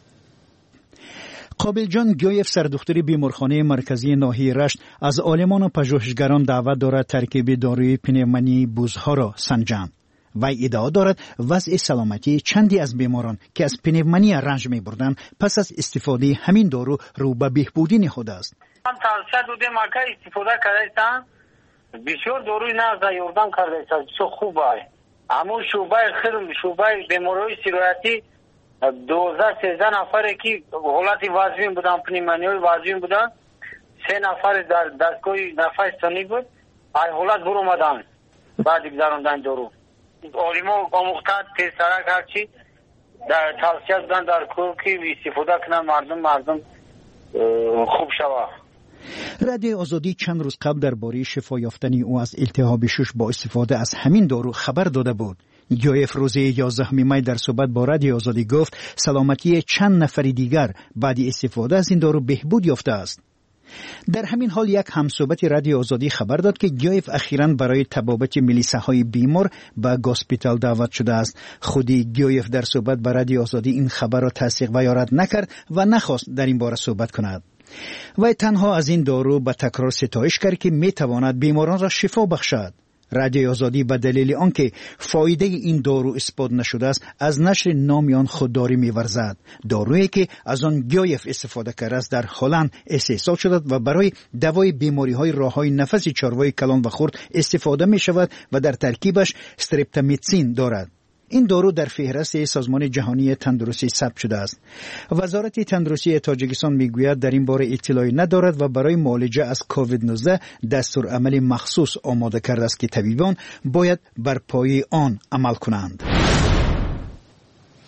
قابل جان گیویف سردختر بیمارخانه مرکزی ناحیه رشت از عالمان و پژوهشگران دعوت دارد ترکیب داروی پنیمونی بزها را سنجند. وی ادعا دارد وضع سلامتی چندی از بیماران که از پنیمونی رنج می بردند پس از استفاده همین دارو رو به بهبودی نهاده است. من توصیه دادم که استفاده کردن بسیار داروی نزد یوردان کرده است خوبه. اما شعبه خیلی شعبه بیماری سیرایتی دوزده سیزده نفره که حالت وزین بودن پنیمونی وزین بودن سه نفر در دستگاه نفس تنی بود ای حالت برو اومدن بعد گذراندن دارو. عالما آموخته تیزترک هرچی در توصیه بودن در کور که استفاده کنن مردم مردم خوب شوه. رادیو آزادی چند روز قبل درباره شفا یافتن او از التهاب شش با استفاده از همین دارو خبر داده بود. گیویف روز یازدهم می در صحبت با رادیو آزادی گفت سلامتی چند نفر دیگر بعد استفاده از این دارو بهبود یافته است. در همین حال یک همصحبت رادیو آزادی خبر داد که گیویف اخیراً برای تبابت ملیسه های بیمار به گاسپیتال دعوت شده است. خودی گیویف در صحبت با رادیو آزادی این خبر را تصدیق و یا رد نکرد و نخواست در این باره صحبت کند. و تنها از این دارو به تکرار ستایش کرد که می تواند بیماران را شفا بخشد. رادیو آزادی به دلیل آنکه فایده این دارو اثبات نشده است از نشر نام آن خودداری می‌ورزد. دارویی که از آن گیویف استفاده کرده است در هلند استحصال شده و برای دوای بیماری‌های راه‌های نفس چاروای کلان و خرد استفاده می‌شود و در ترکیبش استرپتامیتسین دارد. این دارو در فهرست سازمان جهانی تندرستی ثبت شده است. وزارت تندرستی تاجیکستان میگوید در این باره اطلاعی ندارد و برای معالجه از کووید نوزده دستور عمل مخصوص آماده کرده است که طبیبان باید بر پایه آن عمل کنند.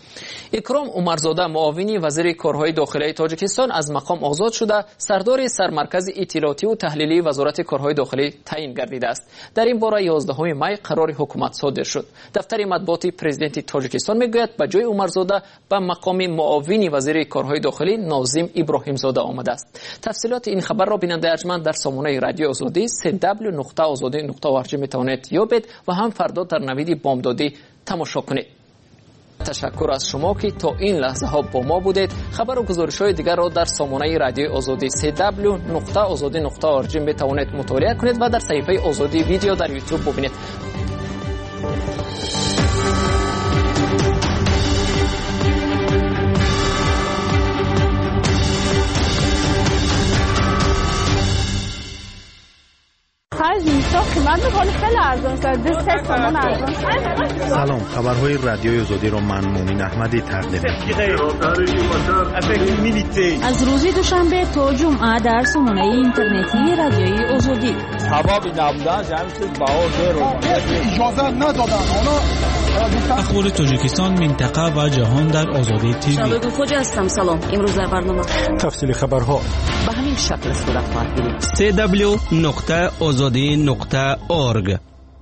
اکرام عمرزاده معاون وزیر کارهای داخلی تاجیکستان از مقام آزاد شده سردار سرمرکز اطلاعاتی و تحلیلی وزارت کارهای داخلی تعیین گردیده است. در این باره یازدهم می قرار حکومت صادر شد. دفتر مطبوعاتی پرزیدنت تاجیکستان میگوید به جای عمرزاده به مقام معاون وزیر کارهای داخلی ناظم ابراهیم زاده آمده است. تفصیلات این خبر را بیننده ارجمند در سامانه رادیو آزادی سه دبلیو نقطه آزادی نقطه او آر جی میتوانید یابید و هم فردا در نوید بامدادی تماشا کنید. تشکر از شما که تا این لحظه ها با ما بودید. خبر و گزارش های دیگر را در سامانه رادیو آزادی سه دبلیو نقطه آزادی نقطه او آر جی میتوانید مطالعه کنید و در صفحه آزادی ویدیو در یوتیوب ببینید. سلام، خبرهای رادیوی آزادی را من مومن احمدی تقدیم می‌کنم. از روز دوشنبه تا جمعه در سامانه اینترنتی رادیوی آزادی. حبابی نبودن جمعیت باور رو اجازه ندادن. اخبار تاجیکستان، منطقه و جهان در آزادی تیوی. شبکه خوجا هستم. سلام. امروز در برنامه تفصیل خبرها به همین شکل صورت خواهد گرفت. سه دبلیو نقطه آزادی نقطه اورگ.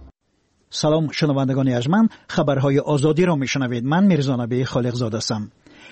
سلام شنوندگان ارجمند، خبرهای آزادی را میشنوید. من میرزا نبی خالق زاده هستم.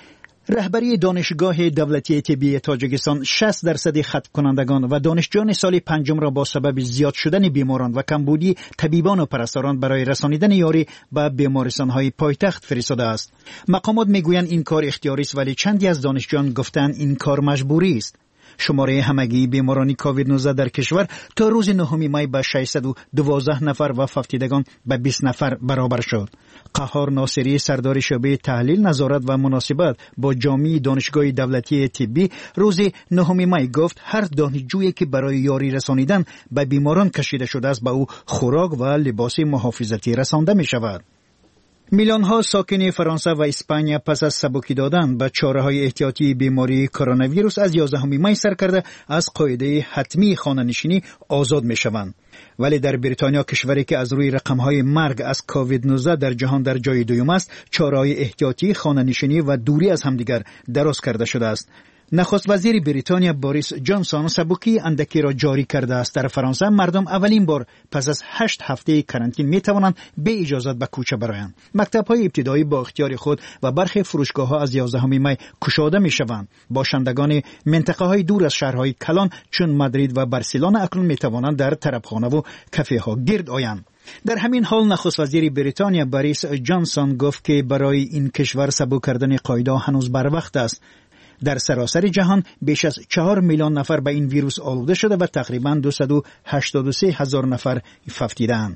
رهبری دانشگاه دولتی طبی تاجیکستان شصت درصد ختم کنندگان و دانشجویان سال پنجم را با سبب زیاد شدن بیماران و کمبودی طبیبان و پرستاران برای رسانیدن یاری به بیمارستان‌های پایتخت فرستاده است. مقامات میگویند این کار اختیاری است، ولی چندی از دانشجویان گفتند این کار مجبوری است. شماره همگی بیماران کووید نوزده در کشور تا روز نهم می به ششصد و دوازده نفر و فوتیدگان به بیست نفر برابر شد. قهار ناصری سردار شعبه تحلیل، نظارت و مناسبت با جامعه دانشگاه دولتی طبی روز نهم می گفت هر دانشجویی که برای یاری رسانیدن به بیماران کشیده شده است به او خوراک و لباس محافظتی رسانده می شود. میلیون ها ساکن فرانسه و اسپانیا پس از سبکی دادن به چاره‌های احتیاطی بیماری کرونا ویروس از یازدهم می سر کرده از قاعده حتمی خانه نشینی آزاد می شوند. ولی در بریتانیا، کشوری که از روی رقم‌های مرگ از کووید نوزده در جهان در جای دوم است، چاره‌های احتیاطی خانه نشینی و دوری از همدیگر دراز کرده شده است. نخست وزیر بریتانیا بوریس جانسون سبکی اندکی را جاری کرده است. در فرانسه مردم اولین بار پس از هشت هفته کرانتین می توانند به اجازت به کوچه برایند. مکتب‌های ابتدایی با اختیار خود و برخی فروشگاه‌ها از یازدهم می گشوده می شوند. باشندگان منطقه‌های دور از شهرهای کلان چون مادرید و بارسلونا اکنون می توانند در طربخانه و کافه‌ها گرد آیند. در همین حال نخست وزیر بریتانیا بوریس جانسون گفت که برای این کشور سبک کردن قاعده هنوز بر وقت است. در سراسر جهان بیش از چهار میلیون نفر به این ویروس آلوده شده و تقریباً دویست و هشتاد و سه هزار نفر فوتیدند.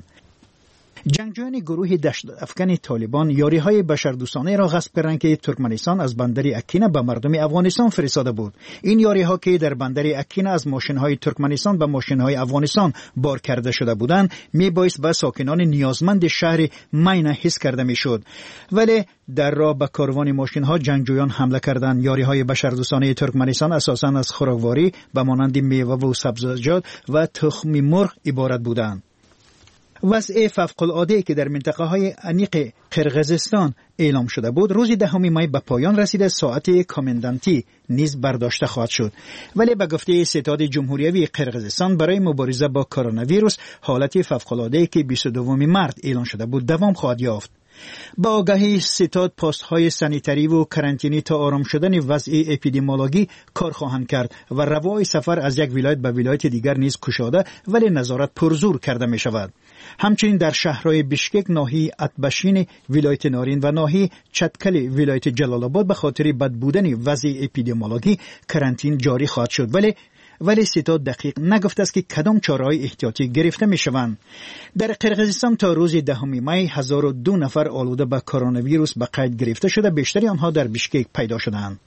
جنگجویان گروه دشت افکن طالبان یاری‌های بشردوستانه را غصب کردند که ترکمنستان از بندر اکینه به مردم افغانستان فرستاده بود. این یاری‌ها که در بندر اکینه از ماشین‌های ترکمنستان به ماشین‌های افغانستان بار کرده شده بودند، می‌بایست به ساکنان نیازمند شهر مینه حس کرده می‌شد. ولی در راه به کاروان ماشین‌ها جنگجویان حمله کردند. یاری‌های بشردوستانه ترکمنستان اساساً از خوراکواری به مانند میوه و سبزیجات و تخم مرغ عبارت بودند. وضع فوق‌العاده که در منطقه‌های انیق قرقیزستان اعلام شده بود روز دهم می به پایان رسیده. ساعت کامندانتی نیز برداشته خواهد شد. ولی به گفته ستاد جمهوریوی قرقیزستان برای مبارزه با کرونا ویروس حالت فوق‌العاده که بیست و دوم مارس اعلان شده بود دوام خواهد یافت. با آگاهی ستاد پست‌های سانیتری و کرانتینی تا آرام شدن وضع اپیدمیولوژی کار خواهند کرد و روای سفر از یک ولایت به ولایت دیگر نیز گشاده ولی نظارت پرزور کرده می شود. همچنین در شهرهای بشکک، ناحیه اتبشین ولایت نارین و ناحیه چتکل ولایت جلال آباد به خاطر بد بودن وضع اپیدمیولوژی کرانتین جاری خواهد شد. ولی ولی ستاد دقیق نگفته است که کدام چاره‌های احتیاطی گرفته می‌شوند. در قرقیزستان تا روز دهم می هزار و دو نفر آلوده به کرونا ویروس به قید گرفته شده، بیشتری آنها در بشکک پیدا شدند.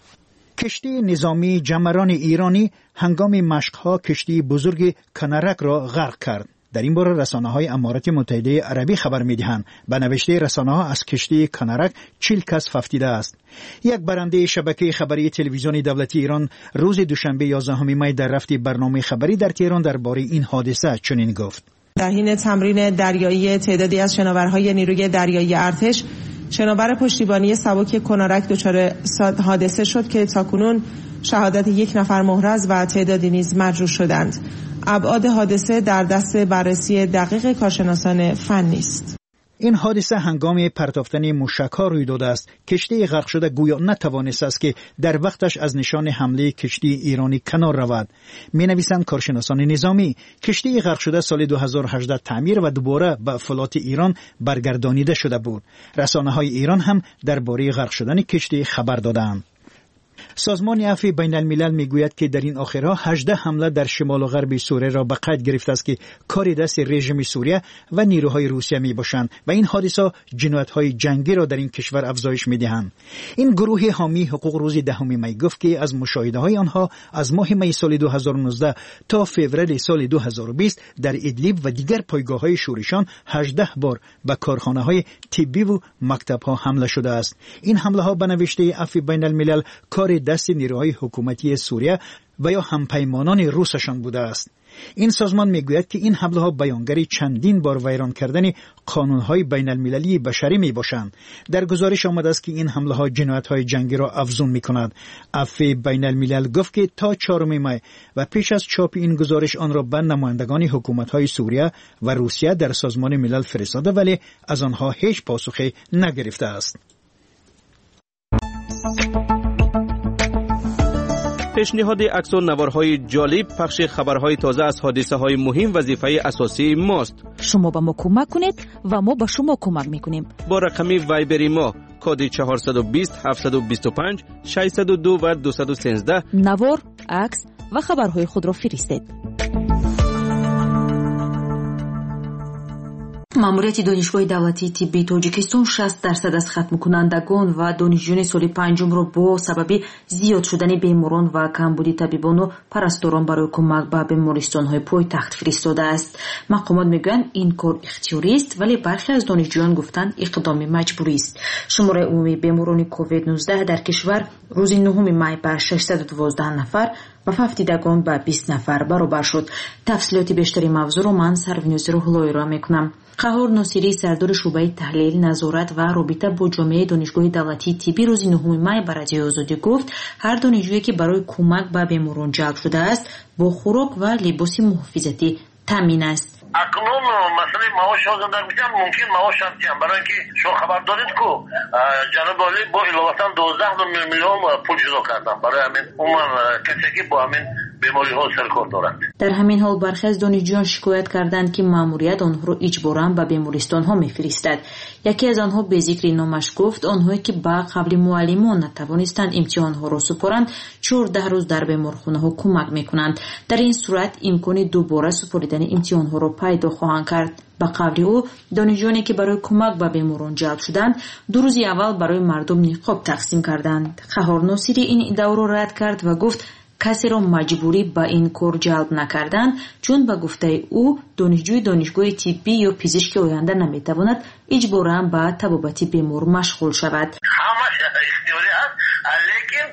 کشتی نظامی جمران ایرانی هنگام مشق‌ها کشتی بزرگ کنرک را غرق کرد. در این باره رسانه‌های امارات متحده عربی خبر می‌دهند. به نوشته رسانه‌ها از کشتی کنرک چهل کس فوتیده است. یک برنده شبکه خبری تلویزیون دولتی ایران روز دوشنبه یازدهم می در رفت برنامه خبری در تهران درباره این حادثه چنین گفت: در حین تمرین دریایی تعدادی از شناورهای نیروی دریایی ارتش شناور پشتیبانی سبک کنارک دچار حادثه شد که تاکنون شهادت یک نفر محرز و تعدادی نیز مجروح شدند. ابعاد حادثه در دست بررسی دقیق کارشناسان فنی است. این حادثه هنگام پرتافتن موشک‌ها روی داده است. کشتی غرق شده گویا نتوانسته است که در وقتش از نشان حمله کشتی ایرانی کنار رود. می‌نویسند کارشناسان نظامی کشتی غرق شده سال دو هزار و هجده تعمیر و دوباره به فلات ایران برگردانیده شده بود. رسانه‌های ایران هم درباره غرق شدن کشتی خبر دادند. سازمان عفو بین الملل میگوید که در این آخرها هجده حمله در شمال و غرب سوریه را به قید گرفته است که کار دست رژیم سوریه و نیروهای روسیه می باشند و این حادثه جنایت‌های جنگی را در این کشور افزایش می‌دهند. این گروه حامی حقوق روز دهم می گفت که از مشاهده‌های آنها از ماه می سال دو هزار و نوزده تا فوریه سال دو هزار و بیست در ادلیب و دیگر پایگاه‌های شورشیان هجده بار به کارخانه‌های طبی و مکتب‌ها حمله شده است. این حمله‌ها به نوشته عفو بین الملل کار دست نیروهای حکومتی سوریه و یا همپیمانان روسشان بوده است. این سازمان میگوید که این حمله ها بیانگر چندین بار ویران کردن قانون‌های بین المللی بشری می باشند. در گزارش آمده است که این حمله ها جنایت‌های جنگی را افزون می‌کند. عفو بین الملل گفت که تا چهارم می و پیش از چاپ این گزارش آن را به نمایندگان حکومت‌های سوریه و روسیه در سازمان ملل فرستاده ولی از آنها هیچ پاسخی نگرفته است. پیشنهاد عکس و نوارهای جالب، پخش خبرهای تازه از حادثه های مهم وظیفه اساسی ماست. شما به ما کمک کنید و ما به شما کمک میکنیم. با رقم وایبری ما کد چهارصد و بیست هفتصد و بیست و پنج ششصد و دو و دویست و سیزده نوار، عکس و خبرهای خود را فرستید. ماموریت دانشگاه دولتی طبی تاجیکستان شصت درصد از ختم کنندگان و دانشجویان سال پنجم را با سبب زیاد شدن بیماران و کمبود طبیبان و پرستاران برای کمک به بیمارستان‌های پایتخت فرستاده است. مقامات میگویند این کار اختیاری است ولی برخی از دانشجویان گفتند اقدام مجبوری است. شماره عمومی بیماران کووید نوزده در کشور روز نهم می به ششصد و دوازده نفر و ففتیدگان به بیست نفر برابر شد. تفصیلات بیشتری موضوع را من سروینوز روحلایی را میکنم. قهار ناصری سردار شعبه تحلیل نظارت و رابطه با جامعه دانشگاه دولتی طبی روز نهم می به رادیو آزادی گفت هر دانشجویی که برای کمک به بیماران جلب شده است با خوراک و لباس محافظتی تامین است. اکنون مسئله معاش ها زنده میشن ممکن معاش شرطی هم برای اینکه شما خبر دارید که جناب عالی با الواتن دوازده میلیون پول جدا کردن برای همین عموما کسی که با همین بیماری ها سرکار دارند. در همین حال برخی از دانشجویان شکایت کردند که ماموریت آنها را اجباراً به بیمارستان ها میفرستد. یکی از آنها به ذکر نامش گفت آنهایی که با قبل معلمان نتوانستند امتحان ها را سپارند چهارده روز در بیمارخانه ها کمک میکنند. در این صورت امکان دوباره سپاریدن امتحان ها را پیدا خواهند کرد. با قبل او دانشجویانی که برای کمک به بیماران جلب شدند دو روز اول برای مردم نقاب تقسیم کردند. قهار ناصری این ادعا را رد کرد و گفت کسی را مجبوری به این کار جلب نکردند چون به گفته او دانشجوی دانشگاه طبی یا پزشک آینده نمیتواند اجباراً به طبابت بیمار مشغول شود. همش اختیاری است لیکن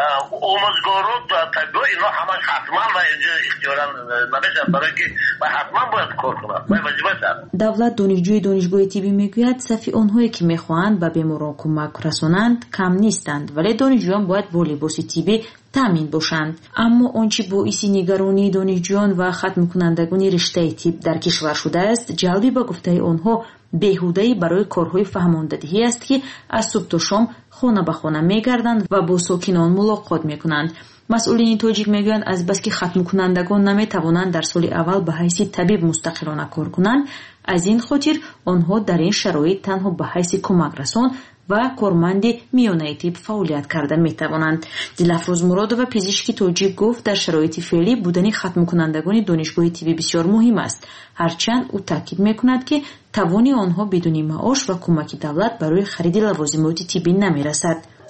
آموزگاران طبی اینا همش حتما و اینجا اختیارا نمیشه برای که حتما باید کار کنند و واجبات است. دولت دانشجوی دانشگاه طبی میگوید صفی آنهایی که میخواهند به بیماران کمک رسانند کم نیستند ولی دانشجویان باید با لباس طبی تامین باشند. اما آنچه باعث نگرانی دانشجویان و ختم کنندگان رشته طب در کشور شده است جلبی به گفته آنها بیهوده‌ای برای کارهای فهماندهی است که از صبح تا شام خانه به خانه میگردند و با ساکنان ملاقات میکنند. مسئولین تاجیک میگویند از بس که ختم کنندگان نمیتوانند در سال اول به حیث طبیب مستقلانه کار کنند از این خاطر آنها در این شرایط تنها به حیث کمک رسان و کارمند میانه طب فعالیت کردن میتوانند. دلافروز مراد و پزشکی تاجیک گفت در شرایط فعلی بودن ختم کنندگان دانشگاه طبی بسیار مهم است. هرچند او تاکید میکند که توان آنها بدون معاش و کمک دولت برای خرید لوازمات طبی نمیرسد.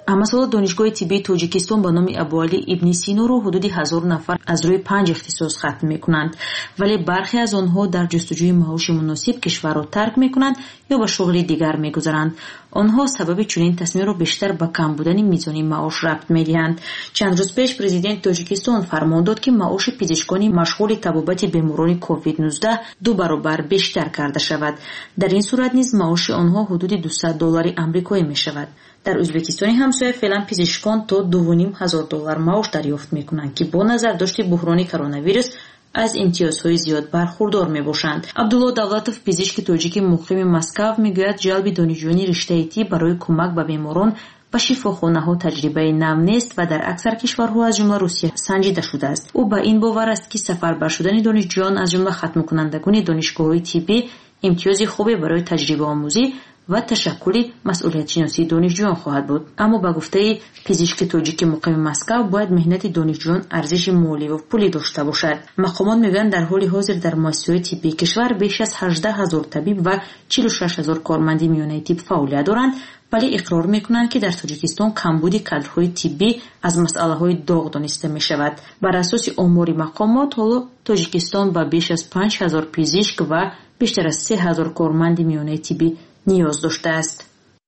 اما سال دانشگاه طبی تاجیکستان با نام ابوعلی ابن سینا رو حدود هزار نفر از روی پنج اختصاص ختم میکنند، ولی برخی از آنها در جستجوی معاش مناسب کشور را ترک میکنند یا به شغل دیگر میگذارند. آنها سبب چنین تصمیم را بیشتر به کم بودن میزان معاش ربط میدهند. چند روز پیش پرزیدنت تاجیکستان فرمان داد که معاش پزشکان مشغول طبابت بیماران کووید نوزده دو برابر بیشتر کرده شود. در این صورت نیز معاش آنها حدود دویست دلار آمریکایی می شود. در ازبکستان همسایه فعلا پزشکان تا دو و نیم هزار دلار معاش دریافت میکنند که با نظر داشته بحران کرونا ویروس از امتیازهای زیاد برخوردار می باشند. عبدالله دولتوف پزشک تاجیک مقیم مسکو میگوید جلب دانشجویان رشته طب برای کمک به بیماران و شفاخانه‌ها تجربه نو نیست و در اکثر کشورها از جمله روسیه سنجیده شده است. او به این باور است که سفربر شدن دانشجویان از جمله ختم کنندگان دانشگاه‌های طبی امتیاز خوبی برای تجربه آموزی و تشکل مسئولیت شناسی دانشجویان خواهد بود. اما به گفته پزشک تاجیک مقیم مسکو باید مهنت دانشجویان ارزش مالی و پولی داشته باشد. مقامات میگویند در حال حاضر در مؤسسه‌های طبی کشور بیش از هجده هزار طبیب و چهل و شش هزار کارمند میانه طب فعالیت دارند، ولی اقرار میکنند که در تاجیکستان کمبود کادرهای طبی از مسئله‌های داغ دانسته میشود. بر اساس آمار مقامات حالا تاجیکستان با بیش از پنج هزار پزشک و بیشتر از سه هزار کارمند میانه طبی نیاز داشته است.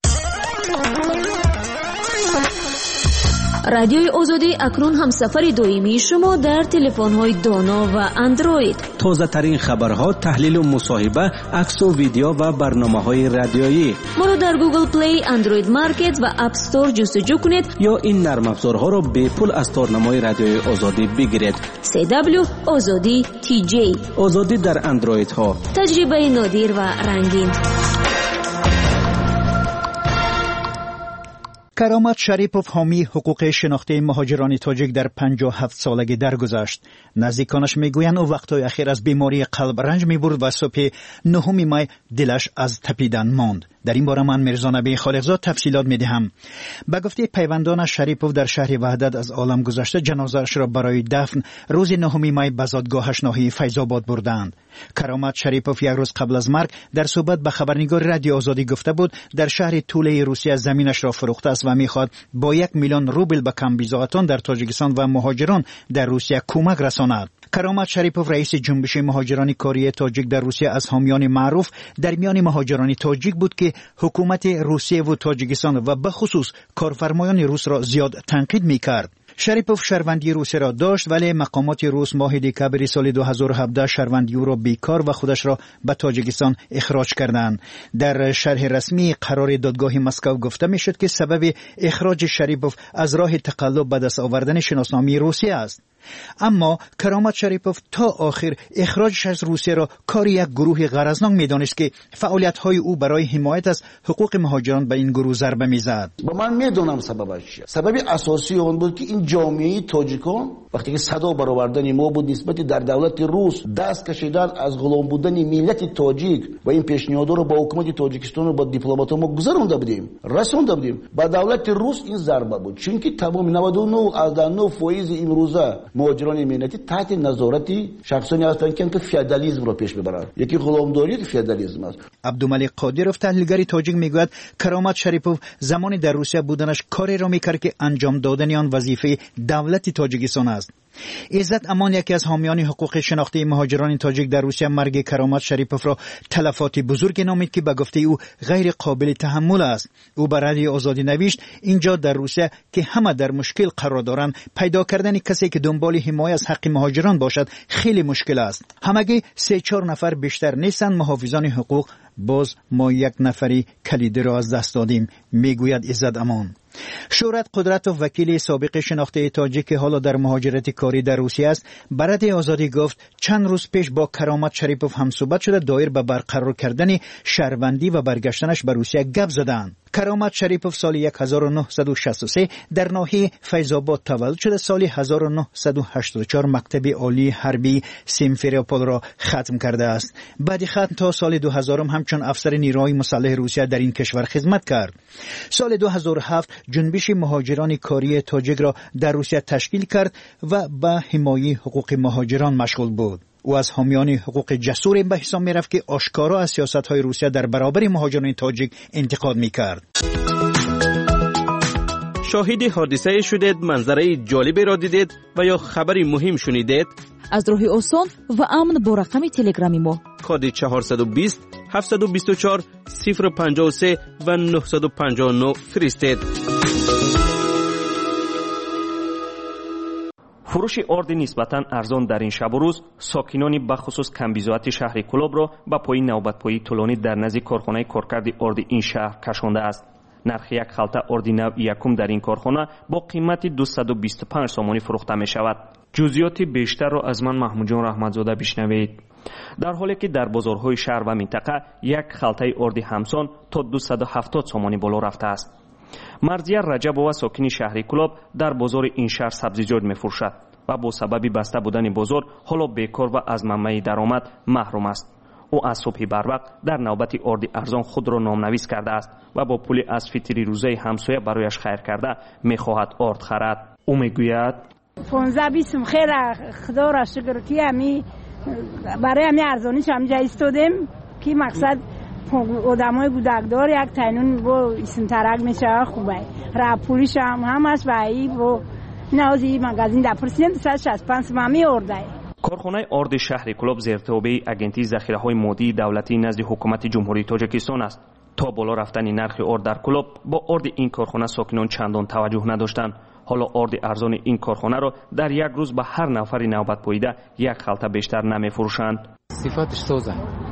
رادیوی آزادی اکنون همسفر دائمی شما در تلفن‌های دانا و اندروید. تازه ترین خبرها، تحلیل و مصاحبه، عکس و ویدیو و برنامه‌های رادیویی. ما را در گوگل پلی، اندروید مارکت و اپ استور جستجو کنید یا این نرم افزارها را به پول از تارنمای رادیوی آزادی بگیرید. سی دبلیو آزادی تی جی. آزادی در اندروید ها. تجربه نادر و رنگین. کرامت شریپوف حامی حقوق شناختی مهاجران تاجیک در پنجاه و هفت سالگی درگذشت. نزدیکانش میگویند او وقتهای اخیر از بیماری قلب رنج میبرد و صبح نهم مای دلش از تپیدن ماند. در این باره من میرزا نبی خالقزاد تفصیلات میدهم. به گفته پیوندان شریپوف در شهر وحدت از عالم گذشته، جنازه‌اش را برای دفن روز نهم مای به زادگاهش ناحیه فیض آباد بردند. کرامت شریپوف یک روز قبل از مرگ در صحبت به خبرنگار رادیو آزادی گفته بود در شهر توله روسیه زمینش را فروخته است و میخواد با یک میلیون روبل به کمبیزاتان در تاجیکستان و مهاجران در روسیه کمک رساند. کرامت شریپوف رئیس جنبش مهاجران کاری تاجیک در روسیه از حامیان معروف در میان مهاجران تاجیک بود که حکومت روسیه و تاجیکستان و به خصوص کارفرمایان روس را زیاد تنقید میکرد. شریپوف شهروندی روسیه را داشت، ولی مقامات روس ماه دکامبر سال دو هزار و هفده شهروندی او را بیکار و خودش را به تاجیکستان اخراج کردند. در شرح رسمی قرار دادگاه مسکو گفته میشد که سبب اخراج شریپوف از راه تقلب به دست آوردن شناسنامه روسیه است. اما کرامت شریپوف تا آخر اخراجش از روسیه را کار یک گروه غرضناک میدانست که فعالیت‌های او برای حمایت از حقوق مهاجران به این گروه ضربه میزد. با من میدونم سببش چیه. سبب اساسی اون بود که این جامعه تاجیکان وقتی که صدا برآوردن ما بود نسبت در دولت روس دست کشیدن از غلام بودن ملت تاجیک و این پیشنهاد رو با حکومت تاجیکستان و با دیپلمات ما گذرانده بودیم رسانده بودیم. با دولت روس این ضربه بود، چون که تمام نود و نه از نه فایز امروزه مهاجران ملتی تحت نظارت شخصانی هستند که فئودالیسم را پیش میبرند. یکی غلامداری فئودالیسم است. عبدالملک قادرов تحلیلگر تاجیک میگوید کرامت شریپوف زمانی در روسیه بودنش کاری را میکرد که انجام دادن آن وظیفه دولت تاجیکستان است. عزت امان یکی از حامیان حقوق شناختی مهاجران تاجیک در روسیه مرگ کرامت شریپوف را تلفات بزرگ نامید که به گفته او غیر قابل تحمل است. او به رادیو آزادی نوشت اینجا در روسیه که همه در مشکل قرار دارند، پیدا کردن کسی که دنبال حمایت از حق مهاجران باشد خیلی مشکل است. همگی سه چهار نفر بیشتر نیستند محافظان حقوق. باز ما یک نفری کلیدی را از دست دادیم، میگوید عزت امان. شهرت قدرت و وکیل سابق شناخته تاجیک که حالا در مهاجرت کاری در روسیه است، برای آزادی گفت چند روز پیش با کرامت شریپوف هم صحبت شده دایر به برقرار کردن شهروندی و برگشتنش به روسیه گپ زدند. کرامت شریپوف سال هزار و نهصد و شصت و سه در ناحیه فیض آباد تولد شده. سال هزار و نهصد و هشتاد و چهار مکتب عالی حربی سیمفریاپول را ختم کرده است. بعد ختم تا سال دو هزار همچون افسر نیروهای مسلح روسیه در این کشور خدمت کرد. سال دو هزار و هفت جنبش مهاجران کاری تاجیک را در روسیه تشکیل کرد و به حمایت حقوق مهاجران مشغول بود. او از حامیان حقوق جسور به حساب می رفت که آشکارا از سیاست‌های روسیه در برابر مهاجران تاجیک انتقاد می کرد. شاهد حادثه شدید، منظره جالبی را دیدید و یا خبری مهم شنیدید؟ از راه آسان و امن با رقم تلگرامی ما کد چهارصد و بیست هفتصد و بیست و چهار صفر پنجاه و سه و نهصد و پنجاه و نه فرستید. فروش ارد نسبتاً ارزان در این شب و روز ساکنان بخصوص کمبیزوات شهر کلوب را به پای نوبت‌پایی طولانی در نزد کارخانه کارکرد ارد این شهر کشانده است. نرخ یک خلطه ارد نو یکم در این کارخانه با قیمت دویست و بیست و پنج سومانی فروخته می شود. جزئیات بیشتر را از من محمود جان رحمتزاده بشنوید. در حالی که در بازارهای شهر و منطقه یک خلطه ارد همسان تا دویست و هفتاد سومانی بالا رفته است. مرضیه رجبова ساکن شهر کلوب در بازار این شهر سبزیجات می‌فروشد و با سبب بسته بودن بازار حالا بیکار و از منبع درآمد محروم است. او از صبح بروقت در نوبت ارد ارزان خود را نامنویس کرده است و با پول از فطری روزه همسایه برایش خیر کرده می‌خواهد ارد خرد. او میگوید پانزده بیست خیر خدا را شکر که امی برای امی ارزانیش هم جا ایستادیم که مقصد آدمای گودکدار یک تاینون با اسم ترک میشه خوبه را پولیش هم همش و ای با نازی مغازین در پرسیدن دویست و شصت و پنج ممی ارده. کارخانه ارد شهر کلوب زیرتابع اگنتی ذخیره‌های مادی دولتی نزد حکومت جمهوری تاجیکستان است. تا بالا رفتن نرخ ارد در کلوب با ارد این کارخانه ساکنان چندان توجه نداشتند. حالا ارد ارزان این کارخانه را در یک روز به هر نفر نوبت پاییده یک خلطه بیشتر نمی‌فروشند. صفاتش سوزه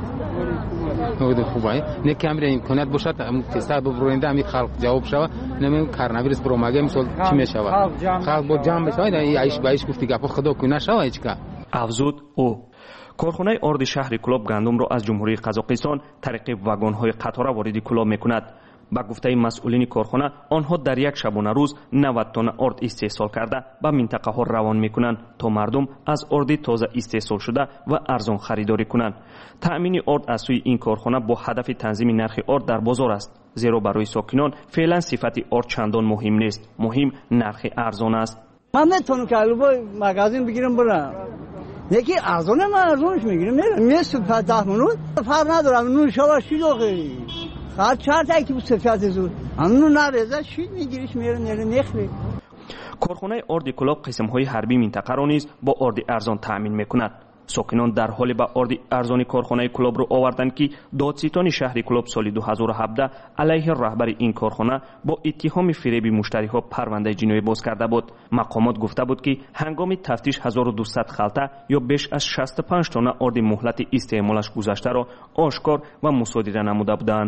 بود خوبه نه کامرا امکانات باشد تست ببرونده می خلق جواب شوه نمی کارناویروس بروماگه مثال چی میشوه خلق با جام بشه ای عیش بایش گفتی گپ خدا کنه شوه هیچ کا افزود او. کارخانه ارد شهر کلوب گندم را از جمهوری قزاقستان طریق واگن‌های قطار وارد کلوب میکند. با گفته مسئولین کارخانه آنها در یک شبانه روز نود تن ارد استحصال کرده به منطقه ها روان میکنند تا مردم از ارد تازه استحصال شده و ارزان خریداری کنند. تأمین ارد از سوی این کارخانه با هدف تنظیم نرخ ارد در بازار است، زیرا برای ساکنان فعلا صفت ارد چندان مهم نیست، مهم نرخ ارزان است. من نتونم که الو مغازین بگیرم برم یکی ارزانه من ارزانش میگیرم میرم میست ده منوت فرق ندارم نون شوا شیلوغی خواهد چهار تا که بود سفیت زود همونو نرزه شید میگیریش میره نیره نخری. کارخانه ارد کلوب قسم های حربی منطقه را نیز با ارد ارزان تأمین میکند. ساکنان در حال با ارد ارزان کارخانه کلوب را آوردند که دادستان شهر کلوب سال دو هزار و هفده علیه رهبر این کارخانه با اتهام فریب مشتریها پرونده جنایی باز کرده بود. مقامات گفته بود که هنگام تفتیش هزار و دویست خلطه یا بیش از شصت و پنج تن ارد مهلت استعمالش گذشته را آشکار و مصادره نموده بودند.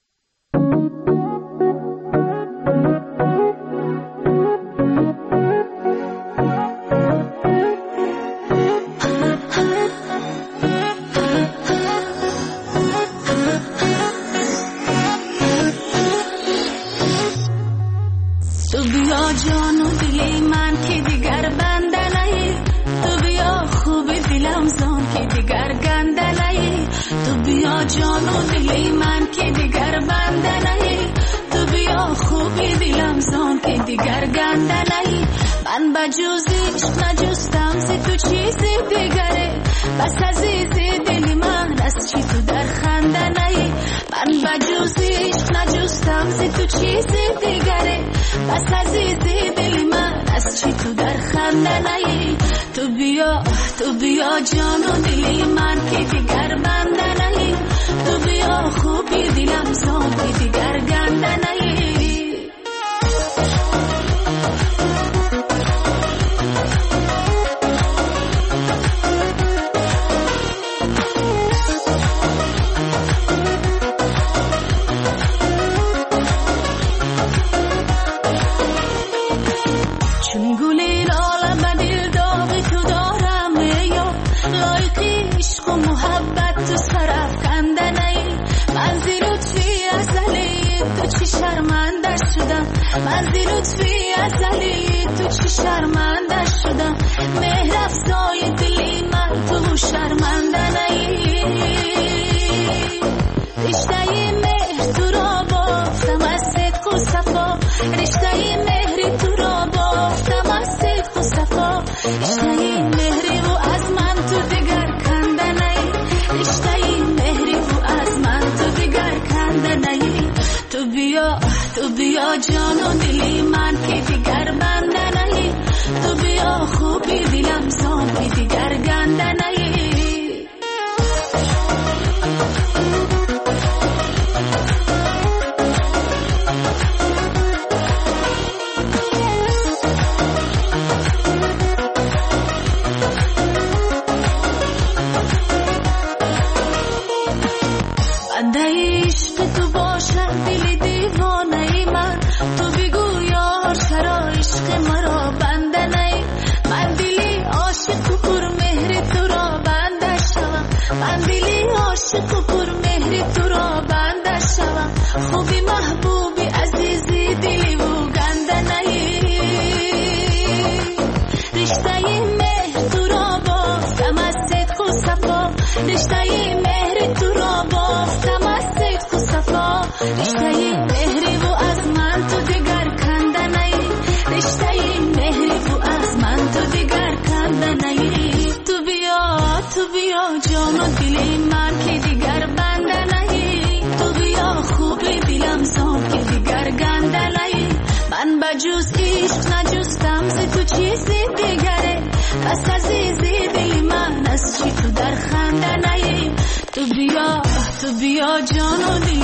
جان و دل من که دیگر بنده نهی تو بیا خوب دلم زان که دیگر گنده نهی تو بیا جان و دل من که دیگر بنده نهی تو بیا خوب دلم زان که دیگر گنده نهی من بجوزیش نجستم ز تو چیزی دیگره بس عزیزی دل من از چی تو در خنده نهی من بجوزیش نجستم ز تو چیزی دیگره بس عزیزی دل من از چی تو در خنده نهی تو بیا تو بیا جان و دل من که دیگر بنده نهی تو بیا خوبی دلم زان که دیگر گنده نهی. من زی لطفی ازلی تو چی شرمنده شدم مهر افزای دلی من تو شرمنده نهی رشته مهر تو را بافتم از صدق و صفا رشته مهری تو را بافتم از صدق و صفا رشته مهری و از من تو دیگر کنده نهی رشته مهری و از من تو دیگر کنده نهی تو بیا تو بیا جان و دلی من که دیگر بنده نهی تو بیا خوبی دلم زان که دیگر گنده نهی خوبی محبوبی عزیزی دلی و گنده نهی رشته مهر تو را بافتم از صدق و صفا رشته مهر تو را بافتم از صدق و صفا رشته مهری و از من تو دیگر کنده نهی رشته مهری و از من تو دیگر کنده نهی تو بیا تو بیا جان و دلی من که دیگر بنده نهی تو بیا خوبی دلم زان که دیگر گنده نهی من بجوز عشق نجستم ز تو چیزی دیگره پس عزیزی دل من از چی تو در خنده نهی تو بیا تو بیا جان و دل